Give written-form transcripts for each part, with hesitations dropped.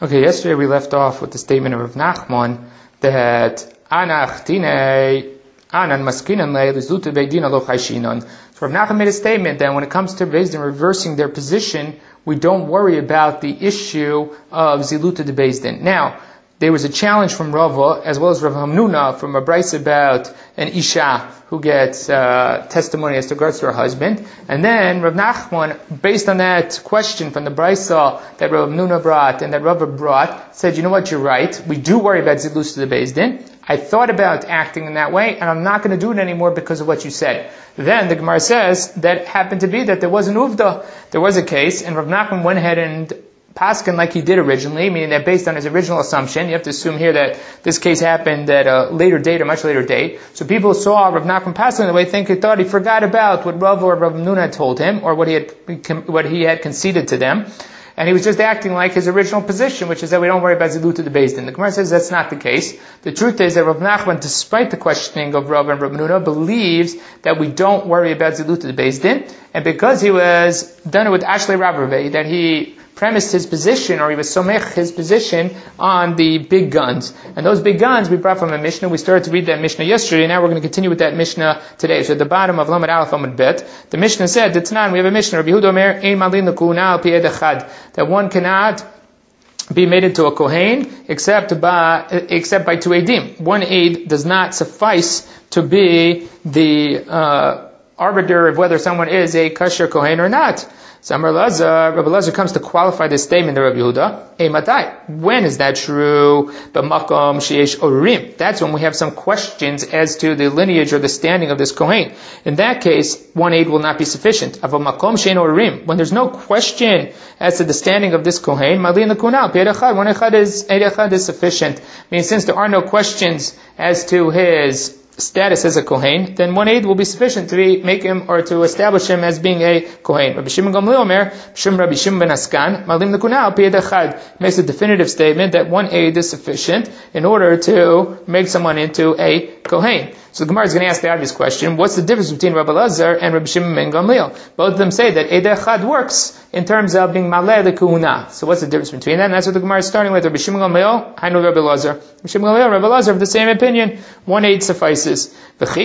Okay, yesterday we left off with the statement of Rav Nachman that Anach Tine Anan Maskinan Le Lizluta Beidin Alo Chayshinan. So Rav Nachman made a statement that when it comes to Beis Din reversing their position, we don't worry about the issue of Ziluta de Beis Din. Now, there was a challenge from Rava as well as Rav Hamnuna from a brayso about an Isha who gets testimony as regards to her husband. And then Rav Nachman, based on that question from the brayso that Rav Hamnuna brought and that Rava brought, said, you know what, you're right. We do worry about Zilus to the Beis Din. I thought about acting in that way, and I'm not going to do it anymore because of what you said. Then the Gemara says that happened to be that there was an uvda. There was a case, and Rav Nachman went ahead and paskin like he did originally, meaning that based on his original assumption, you have to assume here that this case happened at a later date, a much later date. So people saw Rav Nachman paskin the way they thought he forgot about what Rav or Rav Nuna had told him, or what he had conceded to them. And he was just acting like his original position, which is that we don't worry about Zilut to the Beis Din. The Gemara says that's not the case. The truth is that Rav Nachman, despite the questioning of Rav and Rav Nuna, believes that we don't worry about Zilut to the Beis Din. And because he was done it with Ashley Rav Raveh, that he premised his position, or he was somech his position on the big guns. And those big guns we brought from a Mishnah. We started to read that Mishnah yesterday, and now we're going to continue with that Mishnah today. So at the bottom of Lamed Aleph Amud Bet, the Mishnah said, we have a Mishnah, Rabbi Yehuda Omer, Ein Malin L'Kuhuna Al Pi Ed Echad, that one cannot be made into a Kohen except by two Eidim. One Eid does not suffice to be the arbiter of whether someone is a kosher Kohen or not. So Rabbi Lazar comes to qualify this statement of Rabbi Yehuda. Matai, when is that true? But makom sheyesh orim. That's when we have some questions as to the lineage or the standing of this Kohen. In that case, one aid will not be sufficient. Aval makom sheyesh orim. When there's no question as to the standing of this Kohen, malin l'kunal pi echad. One echad is sufficient. Meaning, since there are no questions as to his status as a Kohen, then one aid will be sufficient to make him or to establish him as being a Kohen. Rabbi Shimon Gamliel Omer, Rabbi Shimon ben Askan, Malim L'Kunal Pi Ed Echad, makes a definitive statement that one aid is sufficient in order to make someone into a Kohen. So the Gemara is going to ask the obvious question: what's the difference between Rabbi Lazar and Rabbi Shimon ben Gamliel? Both of them say that Eid Echad works in terms of being Maleh L'Kuhuna. So what's the difference between that? And that's what the Gemara is starting with. Rabbi Shimon Gamliel, Hainu Rabbi Lazar. Rabbi Shimon Gamliel, Rabbi Lazar have the same opinion. One aid suffices. So what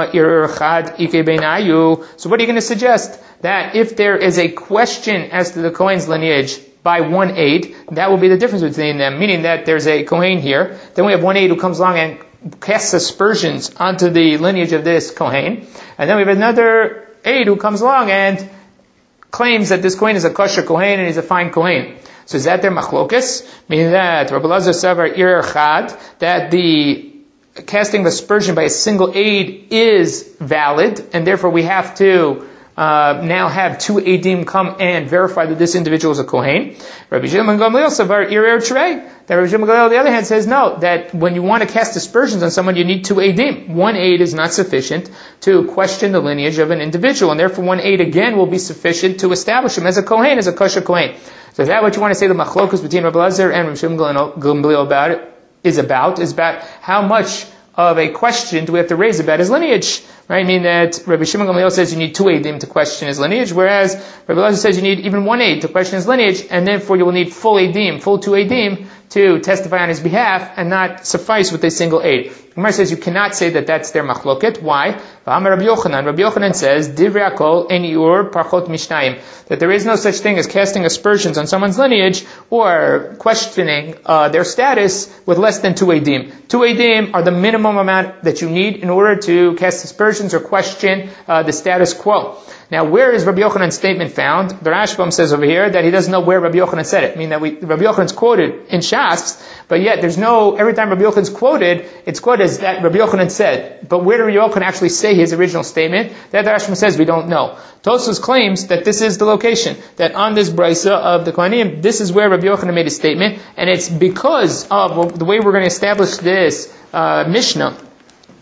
are you going to suggest? That if there is a question as to the Kohen's lineage by one aid, that will be the difference between them. Meaning that there's a Kohen here, then we have one aid who comes along and casts aspersions onto the lineage of this Kohen, and then we have another aid who comes along and claims that this Kohen is a kosher Kohen and he's a fine Kohen. So is that their machlokas? Meaning that Rabbi Lazar Savar Ir Chad, that the casting of aspersion by a single aid is valid, and therefore we have to now have two Eidim come and verify that this individual is a Kohen. Rabbi Shimon Gamliel Savar Ir Trei. That Rabbi Shimon Gamliel, on the other hand, says no, that when you want to cast aspersions on someone, you need two Eidim. One aid is not sufficient to question the lineage of an individual, and therefore one aid again will be sufficient to establish him as a Kohen, as a kosher Kohen. So is that what you want to say the machlokus between Rabbi Lazar and Rabbi Shimon Gamliel is about how much of a question do we have to raise about his lineage? Right? I mean that Rabbi Shimon Gamliel says you need two eidim to question his lineage, whereas Rabbi Lazar says you need even one aid to question his lineage, and therefore you will need full two eidim to testify on his behalf, and not suffice with a single aid. Gemara says you cannot say that that's their machloket. Why? Rabbi Yochanan says, Divrei Hakol ein iur parchot mishnayim, that there is no such thing as casting aspersions on someone's lineage or questioning their status with less than two eidim. Two eidim are the minimum amount that you need in order to cast aspersions or question the status quo. Now, where is Rabbi Yochanan's statement found? The Rashbam says over here that he doesn't know where Rabbi Yochanan said it. I mean that Rabbi Yochanan's quoted in Shas, but yet there's no, every time Rabbi Yochanan's quoted, it's quoted as that Rabbi Yochanan said. But where did Rabbi Yochanan actually say his original statement? That the Rashbam says we don't know. Tosfos claims that this is the location, that on this brisa of the Kohanim, this is where Rabbi Yochanan made a statement, and it's because of the way we're going to establish this Mishnah,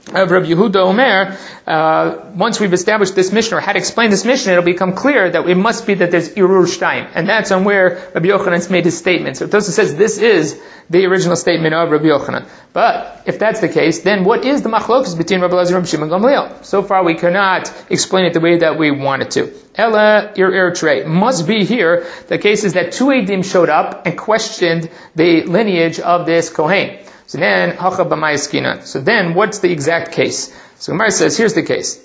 of Rabbi Yehuda Omer, once we've established this Mishnah, or had explained this Mishnah, it'll become clear that it must be that there's Irur Shtayim. And that's on where Rabbi Yochanan's made his statement. So Tosfos says this is the original statement of Rabbi Yochanan. But if that's the case, then what is the machlokas between Rabbi Elazar and Rabbi Shimon Gamliel? So far we cannot explain it the way that we wanted to. Ella Ir Trey. Must be here the case is that two Eidim showed up and questioned the lineage of this Kohen. So then, so then, what's the exact case? So Gemara says, here's the case.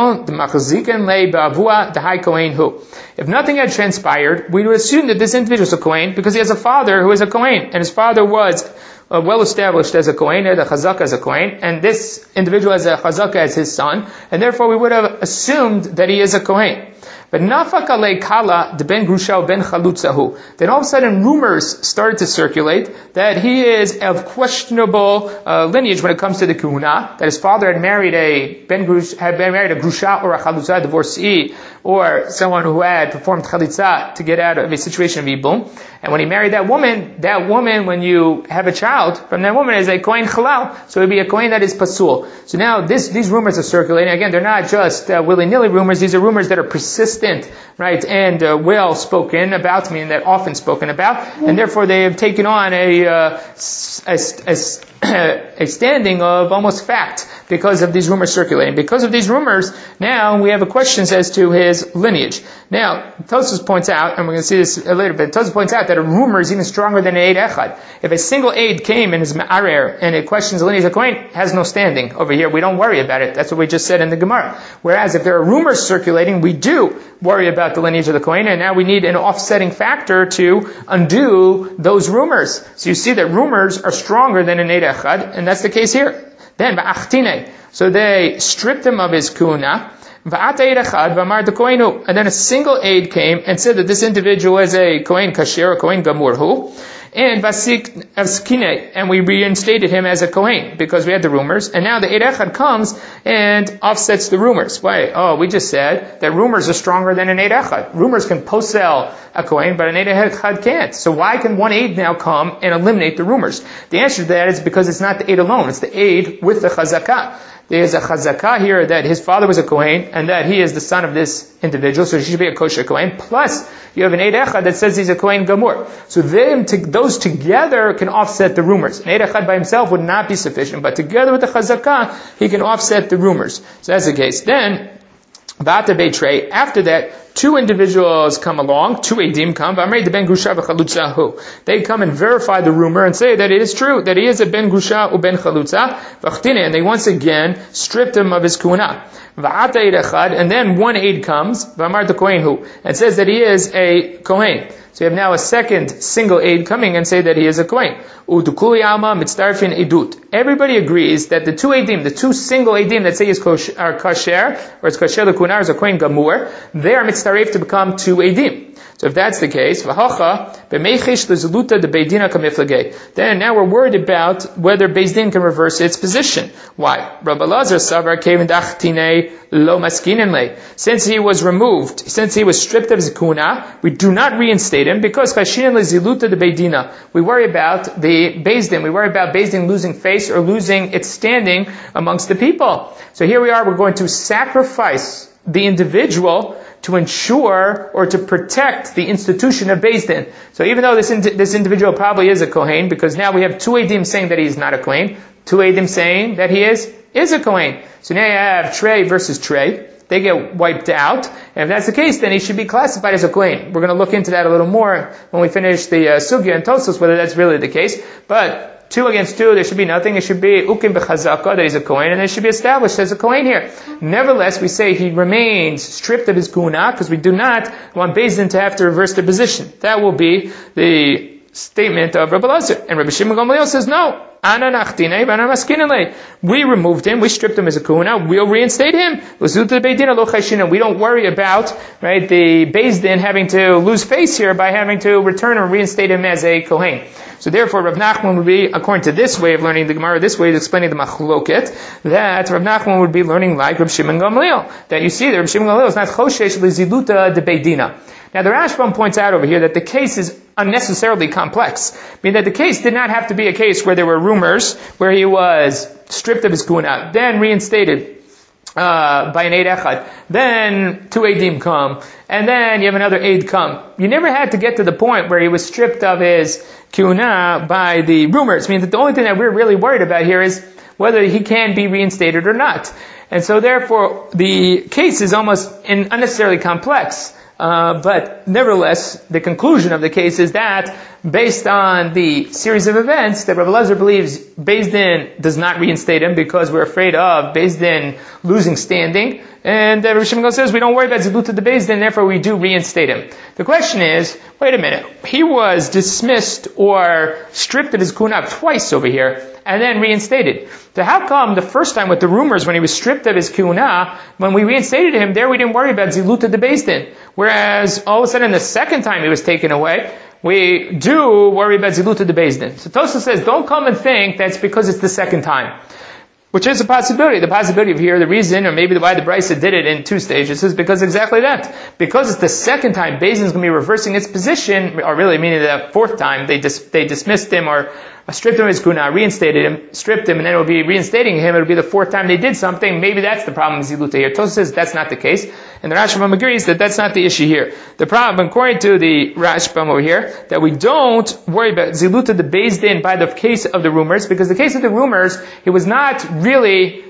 If nothing had transpired, we would assume that this individual is a Kohen because he has a father who is a Kohen, and his father was well established as a Kohen, had a Chazaka as a Kohen, and this individual has a Chazaka as his son, and therefore we would have assumed that he is a Kohen. But nafak alei kala de ben grusha ben chalutzahu. Then all of a sudden rumors started to circulate that he is of questionable lineage when it comes to the kahuna. That his father had married a grusha or a chalutza, a divorcee, or someone who had performed chalitza to get out of a situation of ibum. And when he married that woman, when you have a child from that woman, is a kohen halal. So it would be a kohen that is pasul. So now these rumors are circulating. Again, they're not just willy-nilly rumors. These are rumors that are persistent, right, and well spoken about, meaning that often spoken about, and therefore they have taken on a standing of almost fact because of these rumors circulating. Because of these rumors, now we have a question as to his lineage. Now, Tosfos points out, and we're going to see this a little bit, Tosfos points out that a rumor is even stronger than an Eid Echad. If a single Eid came and is Ma'arer, and it questions the lineage of Kohen, has no standing over here. We don't worry about it. That's what we just said in the Gemara. Whereas if there are rumors circulating, we do worry about the lineage of the Kohen, and now we need an offsetting factor to undo those rumors. So you see that rumors are stronger than an Eid Echad, and that's the case here. Then, so they stripped him of his kuna, and then a single aid came and said that this individual is a Kohen Kasher, a Kohen Gamurhu, and we reinstated him as a Kohen because we had the rumors, and now the Eid Echad comes and offsets the rumors. Why? Oh, we just said that rumors are stronger than an Eid Echad. Rumors can posel a Kohen, but an Eid Echad can't. So why can one aid now come and eliminate the rumors? The answer to that is because it's not the aid alone, it's the aid with the Chazakah. There's a chazakah here that his father was a Kohen and that he is the son of this individual, so he should be a kosher Kohen. Plus, you have an Eid Echad that says he's a Kohen Gamur. So those together can offset the rumors. An Eid Echad by himself would not be sufficient, but together with the chazakah, he can offset the rumors. So that's the case. Then, after that, two individuals come along, two Eidim come, they come and verify the rumor and say that it is true, that he is a Ben Grusha or Ben Chalutza, and they once again stripped him of his kuna. And then one aid comes, and says that he is a Kohen. So you have now a second single aid coming and say that he is a Kohen. Everybody agrees that the two Eidim, the two single Eidim that say is are kasher, or it's kasher the kunar, is a Kohen Gamur, they are mitzaref to become two Eidim. So if that's the case, then now we're worried about whether Beis Din can reverse its position. Why? Rabbi Elazar savar lo maskinenle. Since he was removed, since he was stripped of his kuna, we do not reinstate him because we worry about the Beis Din. We worry about Beis Din losing face or losing its standing amongst the people. So here we are, we're going to sacrifice the individual to ensure or to protect the institution of Beis Din. So even though this individual probably is a Kohen, because now we have two Eidim saying that he's not a Kohen, two Eidim saying that he is a Kohen. So now you have Trey versus Trey. They get wiped out. And if that's the case, then he should be classified as a Kohen. We're going to look into that a little more when we finish the Sugya and Tosfos, whether that's really the case. But 2 against 2, there should be nothing. It should be Ukim b'chazaka, that he's a Kohen, and it should be established as a Kohen here. Nevertheless, we say he remains stripped of his kuna, because we do not want Beis Din to have to reverse their position. That will be the statement of Rabbi Elazar. And Rabbi Shimon Gamliel says, no. We removed him, we stripped him as a kuna, we'll reinstate him. We don't worry about, right, the Beis Din having to lose face here by having to return or reinstate him as a Kohen. So therefore, Rav Nachman would be, according to this way of learning the Gemara, this way of explaining the Machloket, that Rav Nachman would be learning like Rav Shimon Gamliel. That you see that Rav Shimon Gamliel is not Choshesh Liziluta de Beidina. Now the Rashbam points out over here that the case is unnecessarily complex. I mean that the case did not have to be a case where there were rumors, where he was stripped of his kuna, then reinstated by an Eid Echad, then 2 Eidim come, and then you have another Eid come. You never had to get to the point where he was stripped of his kuna by the rumors. I mean that the only thing that we're really worried about here is whether he can be reinstated or not. And so therefore, the case is almost unnecessarily complex. But nevertheless, the conclusion of the case is that, based on the series of events, that Rabbi Elazar believes Beis Din does not reinstate him because we're afraid of Beis Din losing standing. And Rabbi Shimon says we don't worry about Zilut of the Beis Din, therefore we do reinstate him. The question is, wait a minute, he was dismissed or stripped of his kuna twice over here, and then reinstated. So how come the first time with the rumors when he was stripped of his kuna, when we reinstated him, there we didn't worry about Zilut of the Beis Din? Whereas all of a sudden the second time he was taken away, we do worry about Zilut of the Beis Din. So Tosfos says, don't come and think that's because it's the second time. Which is a possibility. The possibility of here, the reason, or maybe why the Brisa did it in 2 stages, is because exactly that. Because it's the second time Beis Din is going to be reversing its position, or really meaning the fourth time, they dismissed him or stripped him of his kuna, reinstated him, stripped him, and then it will be reinstating him. It will be the fourth time they did something. Maybe that's the problem with Ziluta here. Tosfos says that's not the case. And the Rashbam agrees that that's not the issue here. The problem, according to the Rashbam over here, that we don't worry about Ziluta the Beis Din by the case of the rumors, because the case of the rumors, he was not really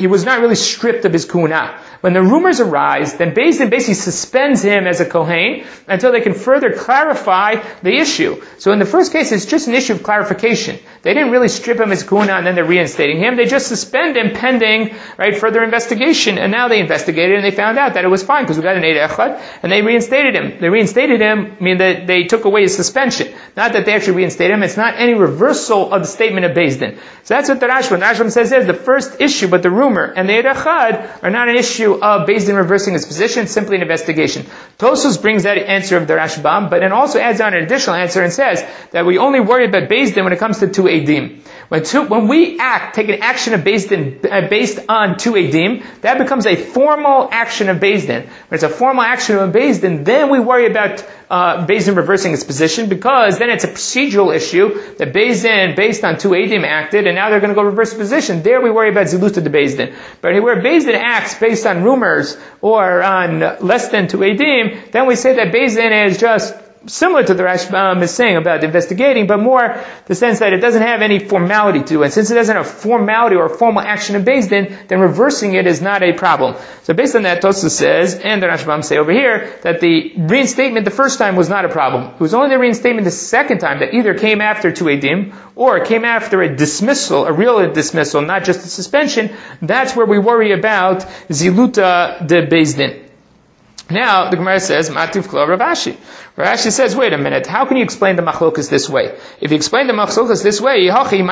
stripped of his kuna. When the rumors arise, then Beis Din basically suspends him as a Kohen until they can further clarify the issue. So in the first case, it's just an issue of clarification. They didn't really strip him his kuna and then they're reinstating him. They just suspend him pending, further investigation. And now they investigated and they found out that it was fine because we got an Eid Echad and they reinstated him. They reinstated him, mean that they took away his suspension. Not that they actually reinstated him. It's not any reversal of the statement of Beis Din. So that's what the Rashbam says there. The first issue, but the rumor and the Eid Echad are not an issue of Beis Din reversing his position, simply an investigation. Tosfos brings that answer of the Rashbam, but then also adds on an additional answer and says that we only worry about Beis Din when it comes to 2 Eidim. When we take an action of Beis Din based on 2 Eidim, that becomes a formal action of Beis Din. When it's a formal action of Beis Din, then we worry about Beis Din reversing its position, because then it's a procedural issue that Beis Din, based on 2 Eidim, acted, and now they're going to go reverse the position. There we worry about Zilut of the Beis Din. But where Beis Din acts based on rumors or on less than 2 Eidim, then we say that Beis Din is just similar to the Rashbam is saying about investigating, but more the sense that it doesn't have any formality to it. Since it doesn't have formality or formal action of Beis Din, then reversing it is not a problem. So based on that, Tosfos says, and the Rashbam say over here, that the reinstatement the first time was not a problem. It was only the reinstatement the second time that either came after 2 Eidim, or came after a dismissal, a real dismissal, not just a suspension. That's where we worry about Ziluta de Beis Din. Now, the Gemara says, Mativ Klo Rav Ashi. Rav Ashi says, wait a minute, how can you explain the machlokas this way? If you explain the machlokas this way,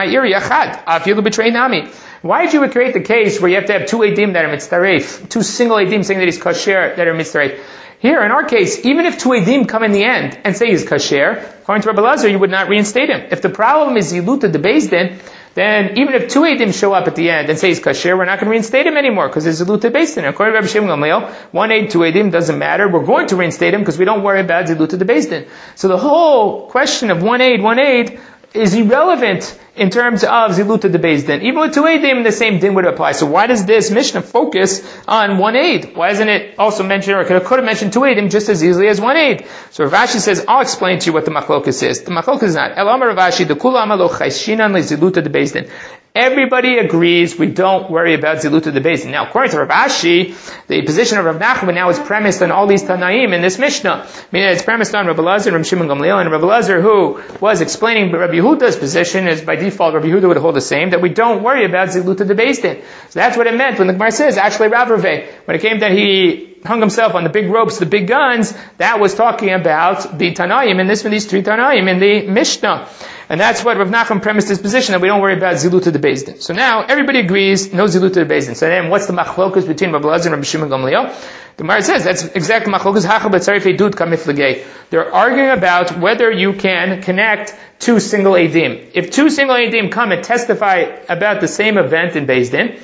why did you create the case where you have to have 2 Eidim that are mitzaref, 2 single Eidim saying that he's kasher, that are mitzaref? Here, in our case, even if 2 Eidim come in the end and say he's kasher, according to Rabbi Elazar, you would not reinstate him. If the problem is Ziluta de Beis Din, then even if 2 Eidim show up at the end and say he's kasher, we're not going to reinstate him anymore because it's Ziluta Beis Din. According to Rabbi Shimon Gamliel, 1 Eid, 2 Eidim doesn't matter. We're going to reinstate him because we don't worry about Ziluta de Beis Din. So the whole question of 1 Eid is irrelevant in terms of Ziluta de Beis Din. Even with 2 Eidim, the same din would apply. So why does this Mishnah focus on 1 Eid? Why doesn't it also mention, or could have mentioned 2 Eidim just as easily as 1 Eid? So Rav Ashi says, I'll explain to you what the machlokas is. The machlokas is not. El Amar Rav Ashi, the Kula Amalo Chayshinan le Ziluta de Beis Din. Everybody agrees we don't worry about Ziluta de Beis Din. Now, according to Rav Ashi, the position of Rav Nachman now is premised on all these Tanaim in this Mishnah. Meaning it's premised on Rabbi Elazar and Rabbi Shimon Gamliel, and Rabbi Elazar, who was explaining Rabbi Yehuda's position, is by default Rabbi Yehuda would hold the same, that we don't worry about Ziluta de Beis Din. So that's what it meant when the Gemara says, actually Rav Raveh, when it came that he hung himself on the big ropes, the big guns, that was talking about the Tanaim, and these 3 Tanaim in the Mishnah. And that's what Rav Nachman premised his position, that we don't worry about Ziluta de Beis Din. So now, everybody agrees, no Ziluta de Beis Din. So then, what's the machlokas between Rabbi Elazar and Rabbi Shimon Gamliel? The Gemara says that's exactly machlokas hacha b'tzarif edut kamiflegei. They're arguing about whether you can connect two single edim. If two single edim come and testify about the same event in Beis Din,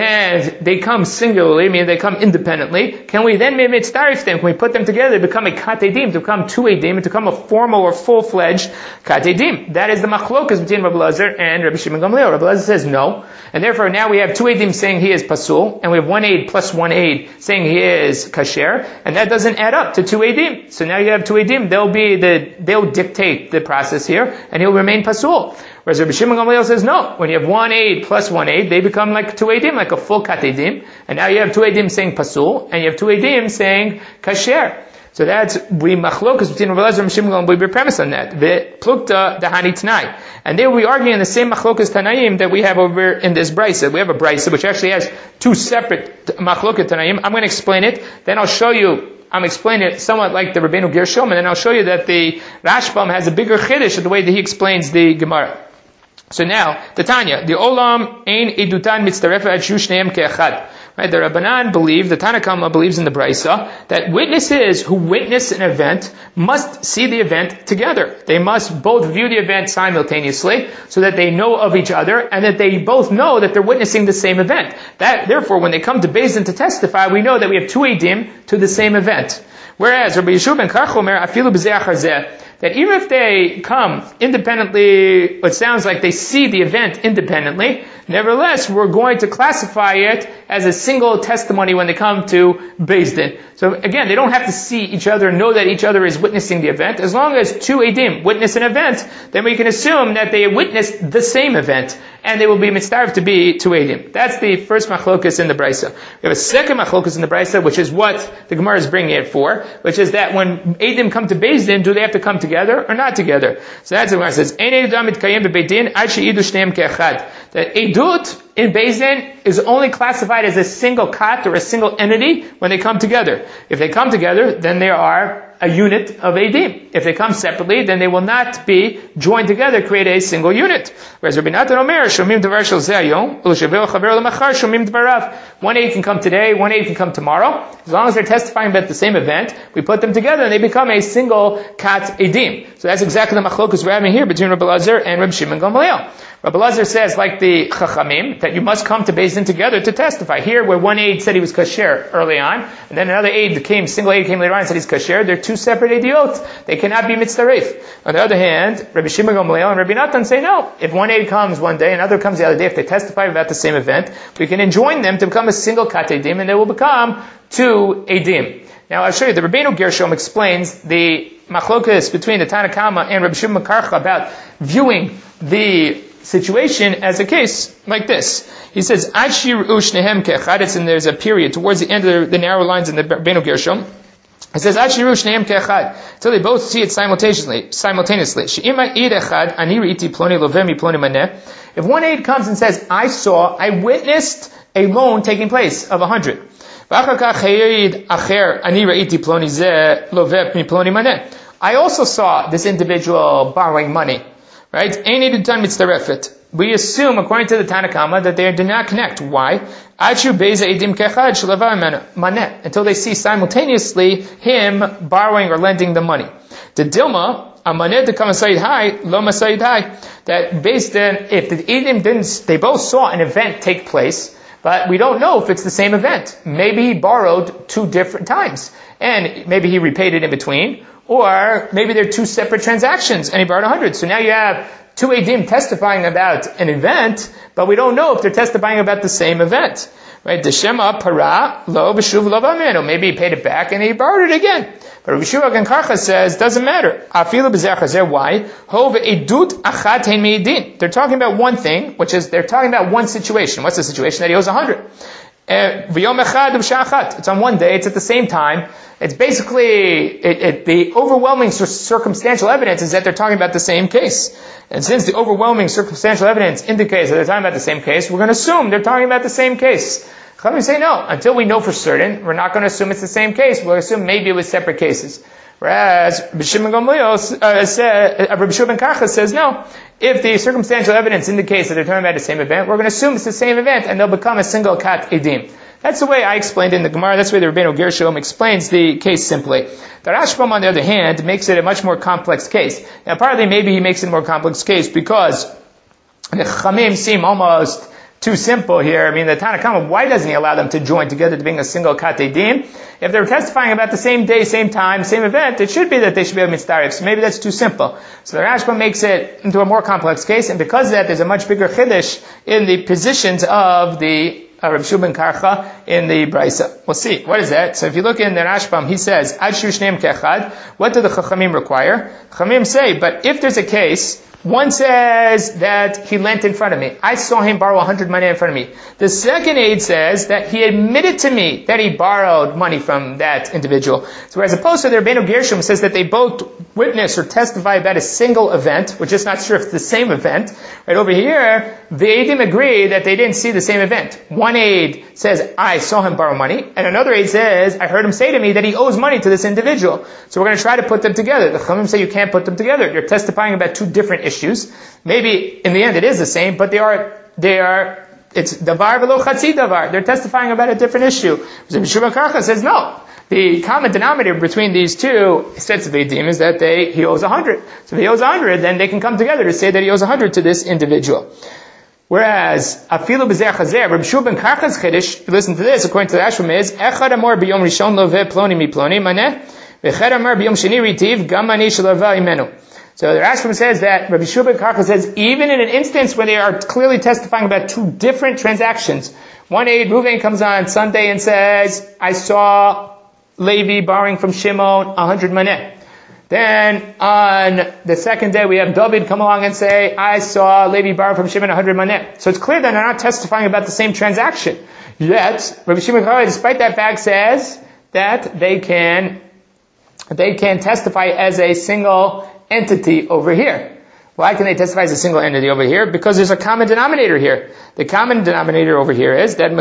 and they come singularly, meaning they come independently, can we then mitzdarif them? Can we put them together to become a kat edim, to become two edim, and to become a formal or full-fledged kat edim? That is the machlokas between Rabbi Lazar and Rabbi Shimon Gamliel. Rabbi Lazar says no, and therefore now we have two edim saying he is pasul, and we have one aid plus one aid saying he is kasher, and that doesn't add up to two edim. So now you have two edim, they'll dictate the process here, and he'll remain pasul. Whereas Rabbi Shimon Gamliel says no. When you have one aid plus one aid, they become like two edim, like a full kat edim. And now you have two edim saying pasul, and you have two edim saying kasher. So that's we machlokas between Rabbi Lazar and Shimon Gamliel. We premise on that. The plukta dahani tnai, and there we argue in the same machlokas tanaim that we have over in this brisa. We have a brisa which actually has two separate machlokas tanaim. I'm going to explain it. Then I'll show you. I'm explaining it somewhat like the Rabbeinu Gershom, and then I'll show you that the Rashbam has a bigger chiddush of the way that he explains the Gemara. So now, the Tanya, the Olam ein edutan mitztarefa at shneim ke'echad. Right, the Rabbanan believe, the Tanna Kama believes in the Brisa, that witnesses who witness an event must see the event together. They must both view the event simultaneously, so that they know of each other, and that they both know that they're witnessing the same event. Therefore, when they come to Beis Din to testify, we know that we have two edim to the same event. Whereas Rabbi Yeshua ben Karcha omer, afilu b'zeh achar zeh, that even if they come independently, it sounds like they see the event independently, nevertheless, we're going to classify it as a single testimony when they come to Beis Din. So again, they don't have to see each other, know that each other is witnessing the event. As long as two edim witness an event, then we can assume that they witnessed the same event, and they will be mitzdarv to be two edim. That's the first machlokas in the brisa. We have a second machlokas in the brisa, which is what the Gemara is bringing it for, which is that when edim come to Beis Din, do they have to come together or not together? So that's what the Gemara says. That edut in Beis Din is only classified as a single kat or a single entity when they come together. If they come together, then they are a unit of edim. If they come separately, then they will not be joined together, create a single unit. Whereas Rabbi Natan Omer, shomim davar shel zeh hayom, u'l'shaveh l'chaver l'machar shomim davarav. One aid can come today, one aid can come tomorrow. As long as they're testifying about the same event, we put them together and they become a single kat edim. So that's exactly the machlokus we're having here between Rabbi Lazar and Rabbi Shimon Gamliel. Rabbi Lazar says, like the Chachamim, that you must come to Beis Din together to testify. Here, where one aid said he was kasher early on, and then another single aid came later on and said he's kasher, they're two separate idiot. They cannot be mitzdarif. On the other hand, Rabbi Shimon Gamliel and Rabbi Natan say no. If one aid comes one day, another comes the other day, if they testify about the same event, we can enjoin them to become a single kat edim, and they will become two edim. Now, I'll show you. The Rabbeinu Gershom explains the machlokas between the Tanna Kama and Rabbi Shimon Karcha about viewing the situation as a case like this. He says, Ad shiru shnehem ke'echad, and there's a period towards the end of the narrow lines in the Rabbeinu Gershom. It says, Ad shiru shnehem ke'echad, until they both see it simultaneously. She'ima id echad, ani ri'iti ploni loveh mi ploni maneh. If one aid comes and says, I witnessed a loan taking place of 100. I also saw this individual borrowing money. Right? We assume, according to the Tanna Kama, that they do not connect. Why? Until they see simultaneously him borrowing or lending the money. The Dilma, that based on, if the Edim didn't, they both saw an event take place, but we don't know if it's the same event. Maybe he borrowed two different times, and maybe he repaid it in between, or maybe they're two separate transactions, and he borrowed 100. So now you have two edim testifying about an event, but we don't know if they're testifying about the same event. Right? The Shema para lo b'shuv lo b'amenu. Maybe he paid it back and he borrowed it again. But Rabbi Shua ben Karcha says, doesn't matter. Afilu b'zeh chazer. Why? Ho ve'edut achat hein me'edin. They're talking about one thing, which is they're talking about one situation. What's the situation? That he owes 100. It's on one day, it's at the same time. It's basically, the overwhelming circumstantial evidence is that they're talking about the same case. And since the overwhelming circumstantial evidence indicates that they're talking about the same case, we're going to assume they're talking about the same case. Chachamim say no. Until we know for certain, we're not going to assume it's the same case. We'll assume maybe it was separate cases. Whereas Rabbi Shimon ben Karcha says no. If the circumstantial evidence indicates that they're talking about the same event, we're going to assume it's the same event and they'll become a single kat edim. That's the way I explained it in the Gemara. That's the way the Rabbeinu Gershom explains the case simply. The Rashbam, on the other hand, makes it a much more complex case. Now, partly maybe he makes it a more complex case because the Chachamim seem almost too simple here. I mean, the Tanna Kama, why doesn't he allow them to join together to being a single Katedim? If they're testifying about the same day, same time, same event, it should be that they should be a mitzdarif. So maybe that's too simple. So the Rashba makes it into a more complex case, and because of that, there's a much bigger chiddush in the positions of the Rav Shua ben Karcha in the Braisa. We'll see. What is that? So if you look in the Rashbam, he says, Ad shu shneim kechad. What do the Chachamim require? Chachamim say, but if there's a case, one says that he lent in front of me. I saw him borrow 100 money in front of me. The second aid says that he admitted to me that he borrowed money from that individual. So as opposed to the Rabbeinu Gershom says that they both witness or testify about a single event, we're just not sure if it's the same event. Right over here, the aidim agree that they didn't see the same event. One aid says, I saw him borrow money, and another aid says, I heard him say to me that he owes money to this individual. So we're going to try to put them together. The Chachamim say you can't put them together. You're testifying about two different issues. Maybe in the end it is the same, but it's davar v'lo chatzi davar. They're testifying about a different issue. Rav Shua ben Karcha says no. The common denominator between these two sets of eidim is that he owes 100. So if he owes 100, then they can come together to say that he owes 100 to this individual. Whereas, afilu b'zeh chazer, Rav Shua ben Karcha's chiddush, listen to this, according to the Rashbam, is, echad amor b'yom rishon loveh ploni mi ploni maneh, v'echad amor b'yom sheni ritiv, gam mani shalavah imenu. So the Rashbam says that Rabbi Shua ben Karcha says even in an instance where they are clearly testifying about two different transactions, one aid, Reuven, comes on Sunday and says, I saw Levi borrowing from Shimon 100 maneh. Then on the second day we have David come along and say, I saw Levi borrow from Shimon 100 maneh. So it's clear that they're not testifying about the same transaction. Yet, Rabbi Shua ben Karcha, despite that fact, says that they can testify as a single entity over here. Why can they testify as a single entity over here? Because there's a common denominator here. The common denominator over here is that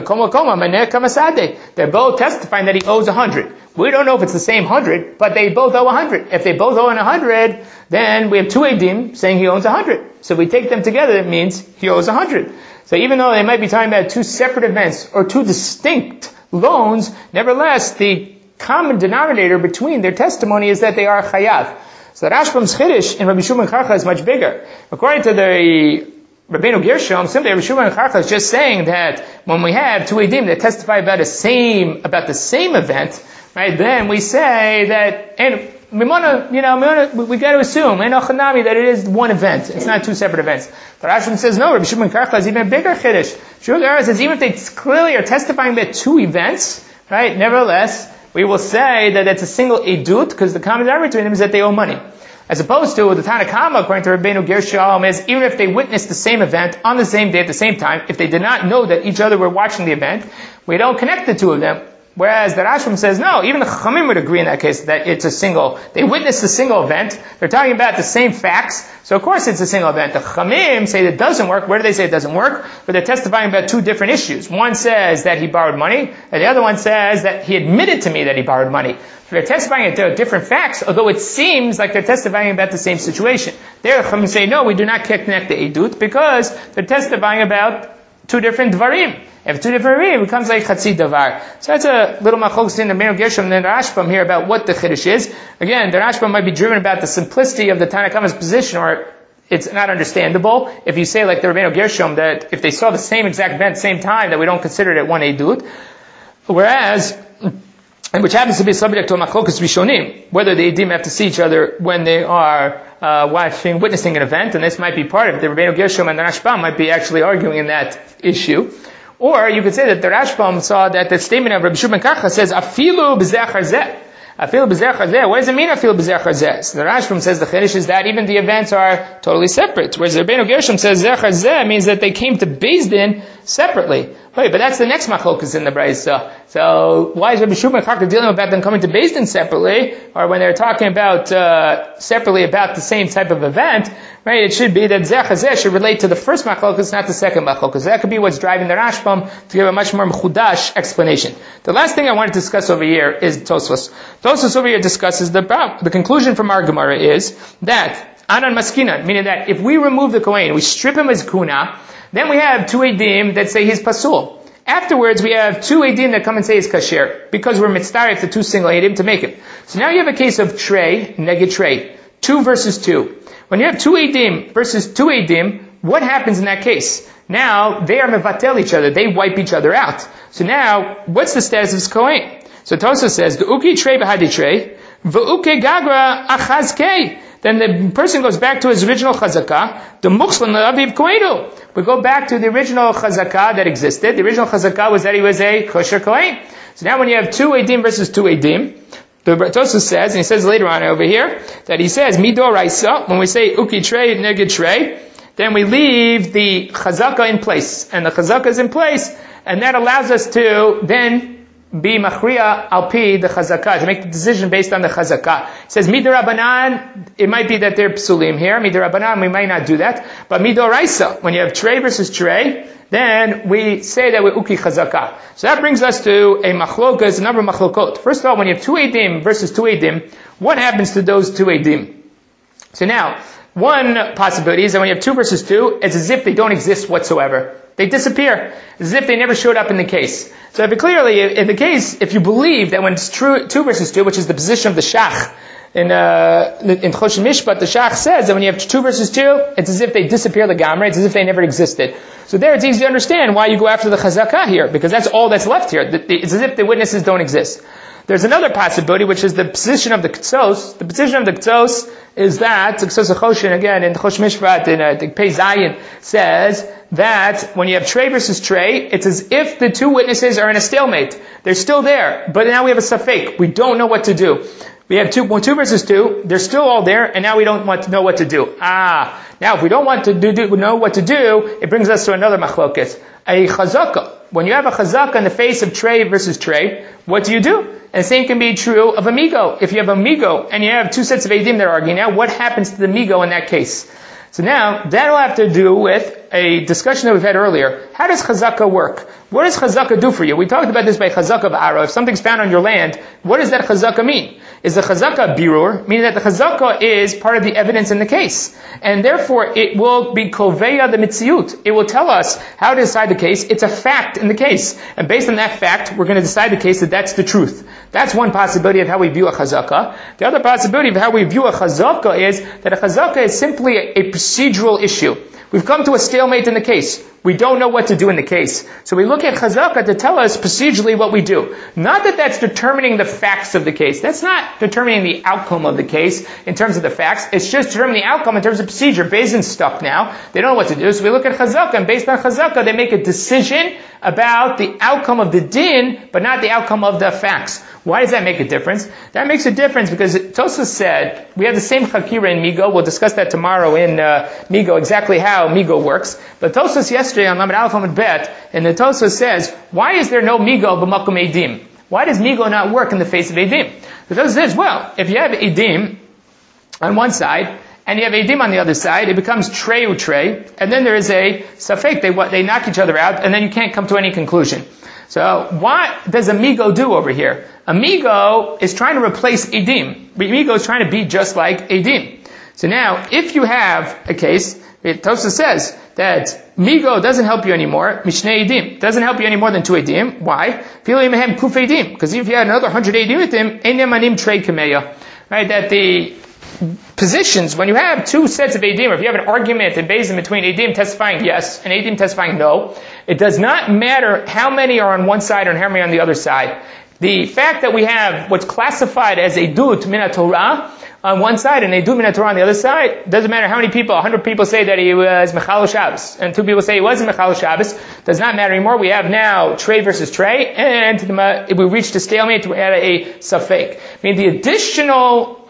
they're both testifying that he owes 100. We don't know if it's the same 100, but they both owe 100. If they both owe 100, then we have two edim saying he owes 100. So if we take them together, it means he owes 100. So even though they might be talking about two separate events or two distinct loans, nevertheless, the common denominator between their testimony is that they are chayav. So the Rashbam's chiddush in Rabbi Shua ben Karcha is much bigger. According to the Rabbeinu Gershom, simply Rabbi Shua ben Karcha is just saying that when we have two edim that testify about the same event, right? Then we say that, and we got to assume that it is one event. It's not two separate events. The Rashbam says no. Rabbi Shua ben Karcha is even a bigger chiddush. Shua ben Karcha says even if they clearly are testifying about two events, right? Nevertheless, we will say that it's a single edut because the common denominator between them is that they owe money. As opposed to the Tanna Kama, according to Rabbeinu Gershom, is even if they witnessed the same event on the same day at the same time, if they did not know that each other were watching the event, we don't connect the two of them. Whereas the Rashbam says no, even the Chachamim would agree in that case that it's a single, they witnessed the single event, they're talking about the same facts, so of course it's a single event. The Chachamim say that it doesn't work. Where do they say it doesn't work? But they're testifying about two different issues. One says that he borrowed money, and the other one says that he admitted to me that he borrowed money. So they're testifying about different facts, although it seems like they're testifying about the same situation. There the Chachamim say no, we do not connect the edut because they're testifying about two different dvarim. If two different dvarim, it becomes like chatzi davar. So that's a little machlokes in the Rabbeinu Gershom and the Rashbam here about what the chiddush is. Again, the Rashbam might be driven about the simplicity of the Tanna Kama's position, or it's not understandable if you say like the Rabbeinu Gershom that if they saw the same exact event at the same time that we don't consider it one edut. Whereas, and which happens to be subject to a machlokas rishonim, whether the edim have to see each other when they are witnessing an event, and this might be part of it. The Rabbeinu Gershom and the Rashbam might be actually arguing in that issue. Or you could say that the Rashbam saw that the statement of Rabbi Shua ben Karcha says, afilu b'zeh charzeh. Afilu b'zeh charzeh. What does it mean, afilu b'zeh charzeh? So the Rashbam says the chiddush is that even the events are totally separate. Whereas the Rabbeinu Gershom says, zeh charzeh means that they came to Beis Din separately. Wait, but that's the next machlokas in the Braisa. So why is Rabbi Shua ben Karcha dealing about them coming to Beis Din separately, or when they're talking about separately about the same type of event? Right? It should be that zeh chazeh should relate to the first machlokas, not the second machlokas. That could be what's driving the Rashbam to give a much more mechudash explanation. The last thing I want to discuss over here is Tosfos. Tosfos over here discusses the conclusion from our Gemara is that anan maskina, meaning that if we remove the kohen, we strip him as kuna, then we have two edim that say he's pasul. Afterwards, we have two edim that come and say it's kasher, because we're mitzdaref the two single edim to make it. So now you have a case of trey, neged trey, 2 versus 2. When you have two edim versus two edim, what happens in that case? Now, they are mevatel each other, they wipe each other out. So now, what's the status of this kohen? So Tosfos says, the uki trey b'hadi trey, v'uke gagra achaz kei. Then the person goes back to his original chazakah, the muxlan l'aviv koenu. We go back to the original chazakah that existed. The original chazakah was that he was a kosher kohen. So now when you have two edim versus two edim, the Tosfos says, and he says later on over here, that he says, midoraisa, when we say uki trey, neged trey, then we leave the chazakah in place. And the chazakah is in place, and that allows us to then be machriya al pi the chazakah, to make the decision based on the chazakah. It says midirabanan, it might be that they're psulim here. Midirabanan, we might not do that. But midoraisa, when you have trey versus trey, then we say that we're uki chazakah. So that brings us to a machlokas, a number of machlokot. First of all, when you have two edim versus two edim, what happens to those two edim? So now, one possibility is that when you have 2 versus 2, it's as if they don't exist whatsoever. They disappear, as if they never showed up in the case. So clearly, in the case, if you believe that when it's true 2 versus 2, which is the position of the shach, in Choshen Mishpat, the shach says that when you have 2 versus 2, it's as if they disappear the gamra, it's as if they never existed. So there it's easy to understand why you go after the chazakah here, because that's all that's left here. It's as if the witnesses don't exist. There's another possibility, which is the position of the Ketzos. The position of the Ketzos is that, the Ketzos HaChoshen, again, in Chosh Mishpat, in the Pei Zayin, says that when you have Trey versus Trey, it's as if the two witnesses are in a stalemate. They're still there, but now we have a Safek. We don't know what to do. We have 2 versus 2, they're still all there, and now we don't want to know what to do. Now if we don't want to know what to do, it brings us to another machloket. A chazakah. When you have a chazakah in the face of Trey versus Trey, what do you do? And the same can be true of a migo. If you have a migo, and you have 2 sets of edim that are arguing, now what happens to the migo in that case? So now, that'll have to do with a discussion that we've had earlier. How does chazakah work? What does chazakah do for you? We talked about this by chazakah b'ara. If something's found on your land, what does that chazakah mean? Is the chazakah birur, meaning that the chazakah is part of the evidence in the case. And therefore, it will be koveya the mitziut. It will tell us how to decide the case. It's a fact in the case. And based on that fact, we're going to decide the case that that's the truth. That's one possibility of how we view a chazakah. The other possibility of how we view a chazakah is that a chazakah is simply a procedural issue. We've come to a stalemate in the case. We don't know what to do in the case. So we look at chazakah to tell us procedurally what we do. Not that that's determining the facts of the case. That's not determining the outcome of the case in terms of the facts. It's just determining the outcome in terms of procedure. Bezin's stuck now. They don't know what to do. So we look at chazakah, and based on chazakah, they make a decision about the outcome of the din, but not the outcome of the facts. Why does that make a difference? That makes a difference because Tosfos said, we have the same chakira in Migo. We'll discuss that tomorrow in Migo, exactly how Migo works. But Tosfos yesterday on Lamed Aleph Lamed Bet, and the Tosfos says, why is there no Migo b'makom edim? Why does Migo not work in the face of edim? The Tosfos says, well, if you have edim on one side, and you have edim on the other side, it becomes trey u trey, and then there is a safek, they knock each other out, and then you can't come to any conclusion. So what does Amigo do over here? Amigo is trying to replace edim. Amigo is trying to be just like edim. So now, if you have a case, Tosfos says that Migo doesn't help you anymore, Mishnei edim, doesn't help you any more than 2 edim. Why? Because if you had another 100 edim with him, enem anim trei kameya. Right, that the positions, when you have 2 sets of edim, or if you have an argument in Beis Din between edim testifying yes and edim testifying no, it does not matter how many are on one side or how many on the other side. The fact that we have what's classified as edut min Torah on one side and edut min Torah on the other side, doesn't matter how many people, 100 people say that he was Mechal Shabbos, and 2 people say he wasn't Mechal Shabbos, does not matter anymore. We have now Trey versus Trey, and we reached a stalemate, we had a Safek. I mean, the addition of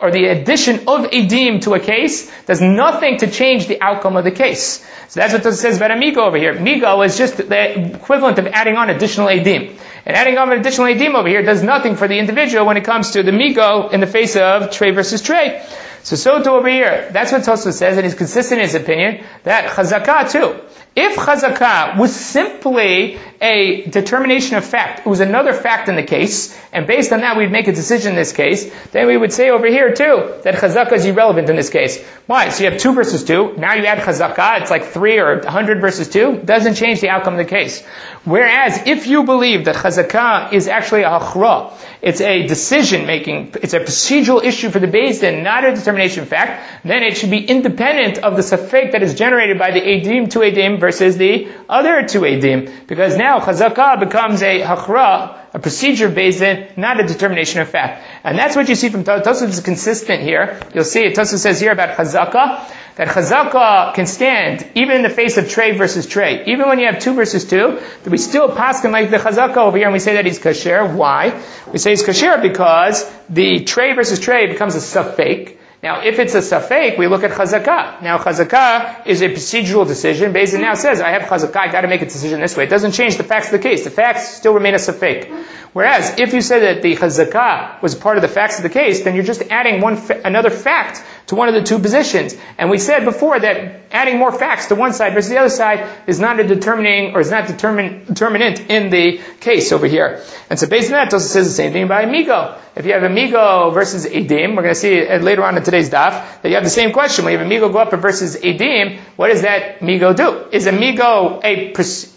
edim to a case does nothing to change the outcome of the case. So that's what it says about Amigo over here. Migo is just the equivalent of adding on additional edim. And adding on an additional edim over here does nothing for the individual when it comes to the Migo in the face of Trey versus Trey. So too over here. That's what Tosfos says, and he's consistent in his opinion that chazakah too. If chazakah was simply a determination of fact, it was another fact in the case, and based on that we'd make a decision in this case, then we would say over here too that chazakah is irrelevant in this case. Why? So you have 2 versus 2, now you add chazakah, it's like 3 or 100 versus 2, doesn't change the outcome of the case. Whereas if you believe that chazakah is actually a hachra, it's a decision making, it's a procedural issue for the Beis Din, not a determination of fact, then it should be independent of the safek that is generated by the edim, 2 edim versus the other 2 edim, because now chazakah becomes a hachra, a procedure of Beis Din, not a determination of fact. And that's what you see from Tosfos is consistent here. You'll see it. Tosfos says here about chazakah, that chazakah can stand even in the face of trey versus trey. Even when you have 2 versus 2, that we still paskin like the chazakah over here, and we say that he's kasher. Why? We say he's kasher because the trey versus trey becomes a safek. Now, if it's a safek, we look at chazakah. Now, chazakah is a procedural decision. Beis Din now says, I have chazakah, I got to make a decision this way. It doesn't change the facts of the case. The facts still remain a safek. Whereas, if you say that the chazakah was part of the facts of the case, then you're just adding another fact to one of the 2 positions. And we said before that adding more facts to one side versus the other side is not a determining, or is not determinant in the case over here. And so based on that, it also says the same thing about amigo. If you have amigo versus edim, we're going to see later on in today's daf, that you have the same question. When you have amigo go up versus edim, what does that amigo do? Is amigo a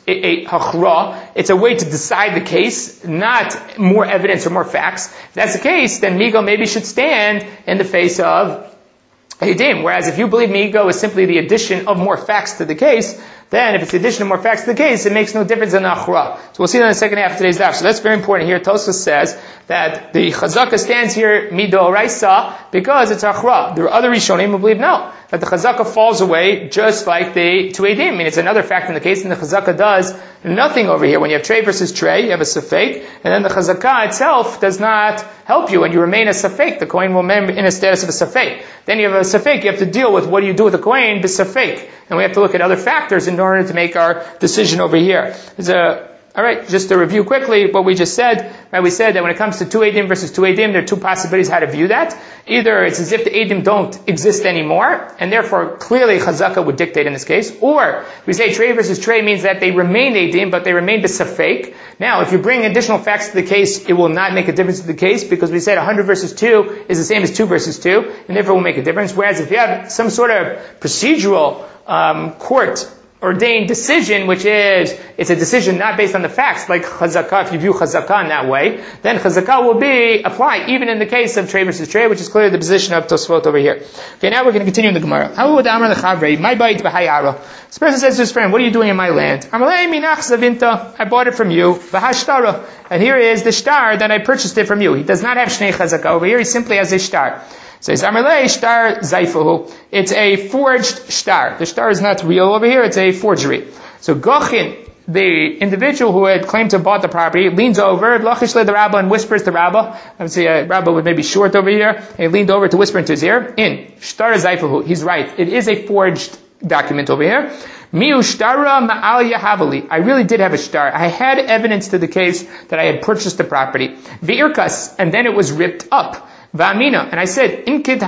hachra? It's a way to decide the case, not more evidence or more facts. If that's the case, then migo maybe should stand in the face of edim. Whereas if you believe migo is simply the addition of more facts to the case, then if it's the addition of more facts to the case, it makes no difference in the achra. So we'll see that in the second half of today's daf. So that's very important here. Tosfos says that the chazakah stands here mido raisa because it's achra. There are other rishonim who believe no, that the chazakah falls away just like the 2 edim. I mean, it's another fact in the case, and the chazakah does nothing over here. When you have trey versus trey, you have a safek, and then the chazakah itself does not help you, and you remain a safek. The coin will remain in a status of a safek. Then you have a safek, you have to deal with what do you do with the coin, b'safek. And we have to look at other factors in order to make our decision over here. Alright, just to review quickly what we just said. Right, we said that when it comes to 2 edim versus 2 edim, there are 2 possibilities how to view that. Either it's as if the edim don't exist anymore, and therefore clearly chazakah would dictate in this case, or we say trey versus trey means that they remain edim, but they remain b'safek. Now, if you bring additional facts to the case, it will not make a difference to the case, because we said 100 versus 2 is the same as 2 versus 2, and therefore will make a difference. Whereas if you have some sort of procedural court ordained decision, which is, it's a decision not based on the facts, like chazakah, if you view chazakah in that way, then chazakah will be applied even in the case of trey versus trey, which is clearly the position of Tosfot over here. Okay, now we're going to continue in the Gemara. How would Amar lechavrei, my bait b'hayara? This person says to his friend, what are you doing in my land? Amalei minach zavinta, I bought it from you, v'hashtara, and here is the shtar that I purchased it from you. He does not have shnei chazakah over here, he simply has a shtar. Says Amalei shtar zaifuhu. It's a forged shtar. The shtar is not real over here, it's a forgery. So Gochin, the individual who had claimed to have bought the property, leans over, lachish le the Rabbah, and whispers to Rabbah. I would say Rabbah would maybe short over here, and he leaned over to whisper into his ear. In shtar zaifuhu. He's right. It is a forged document over here. Miu shtara ma'al yahavali. I really did have a shtar. I had evidence to the case that I had purchased the property. V'irkas, and then it was ripped up. Va'amina, and I said, I'm going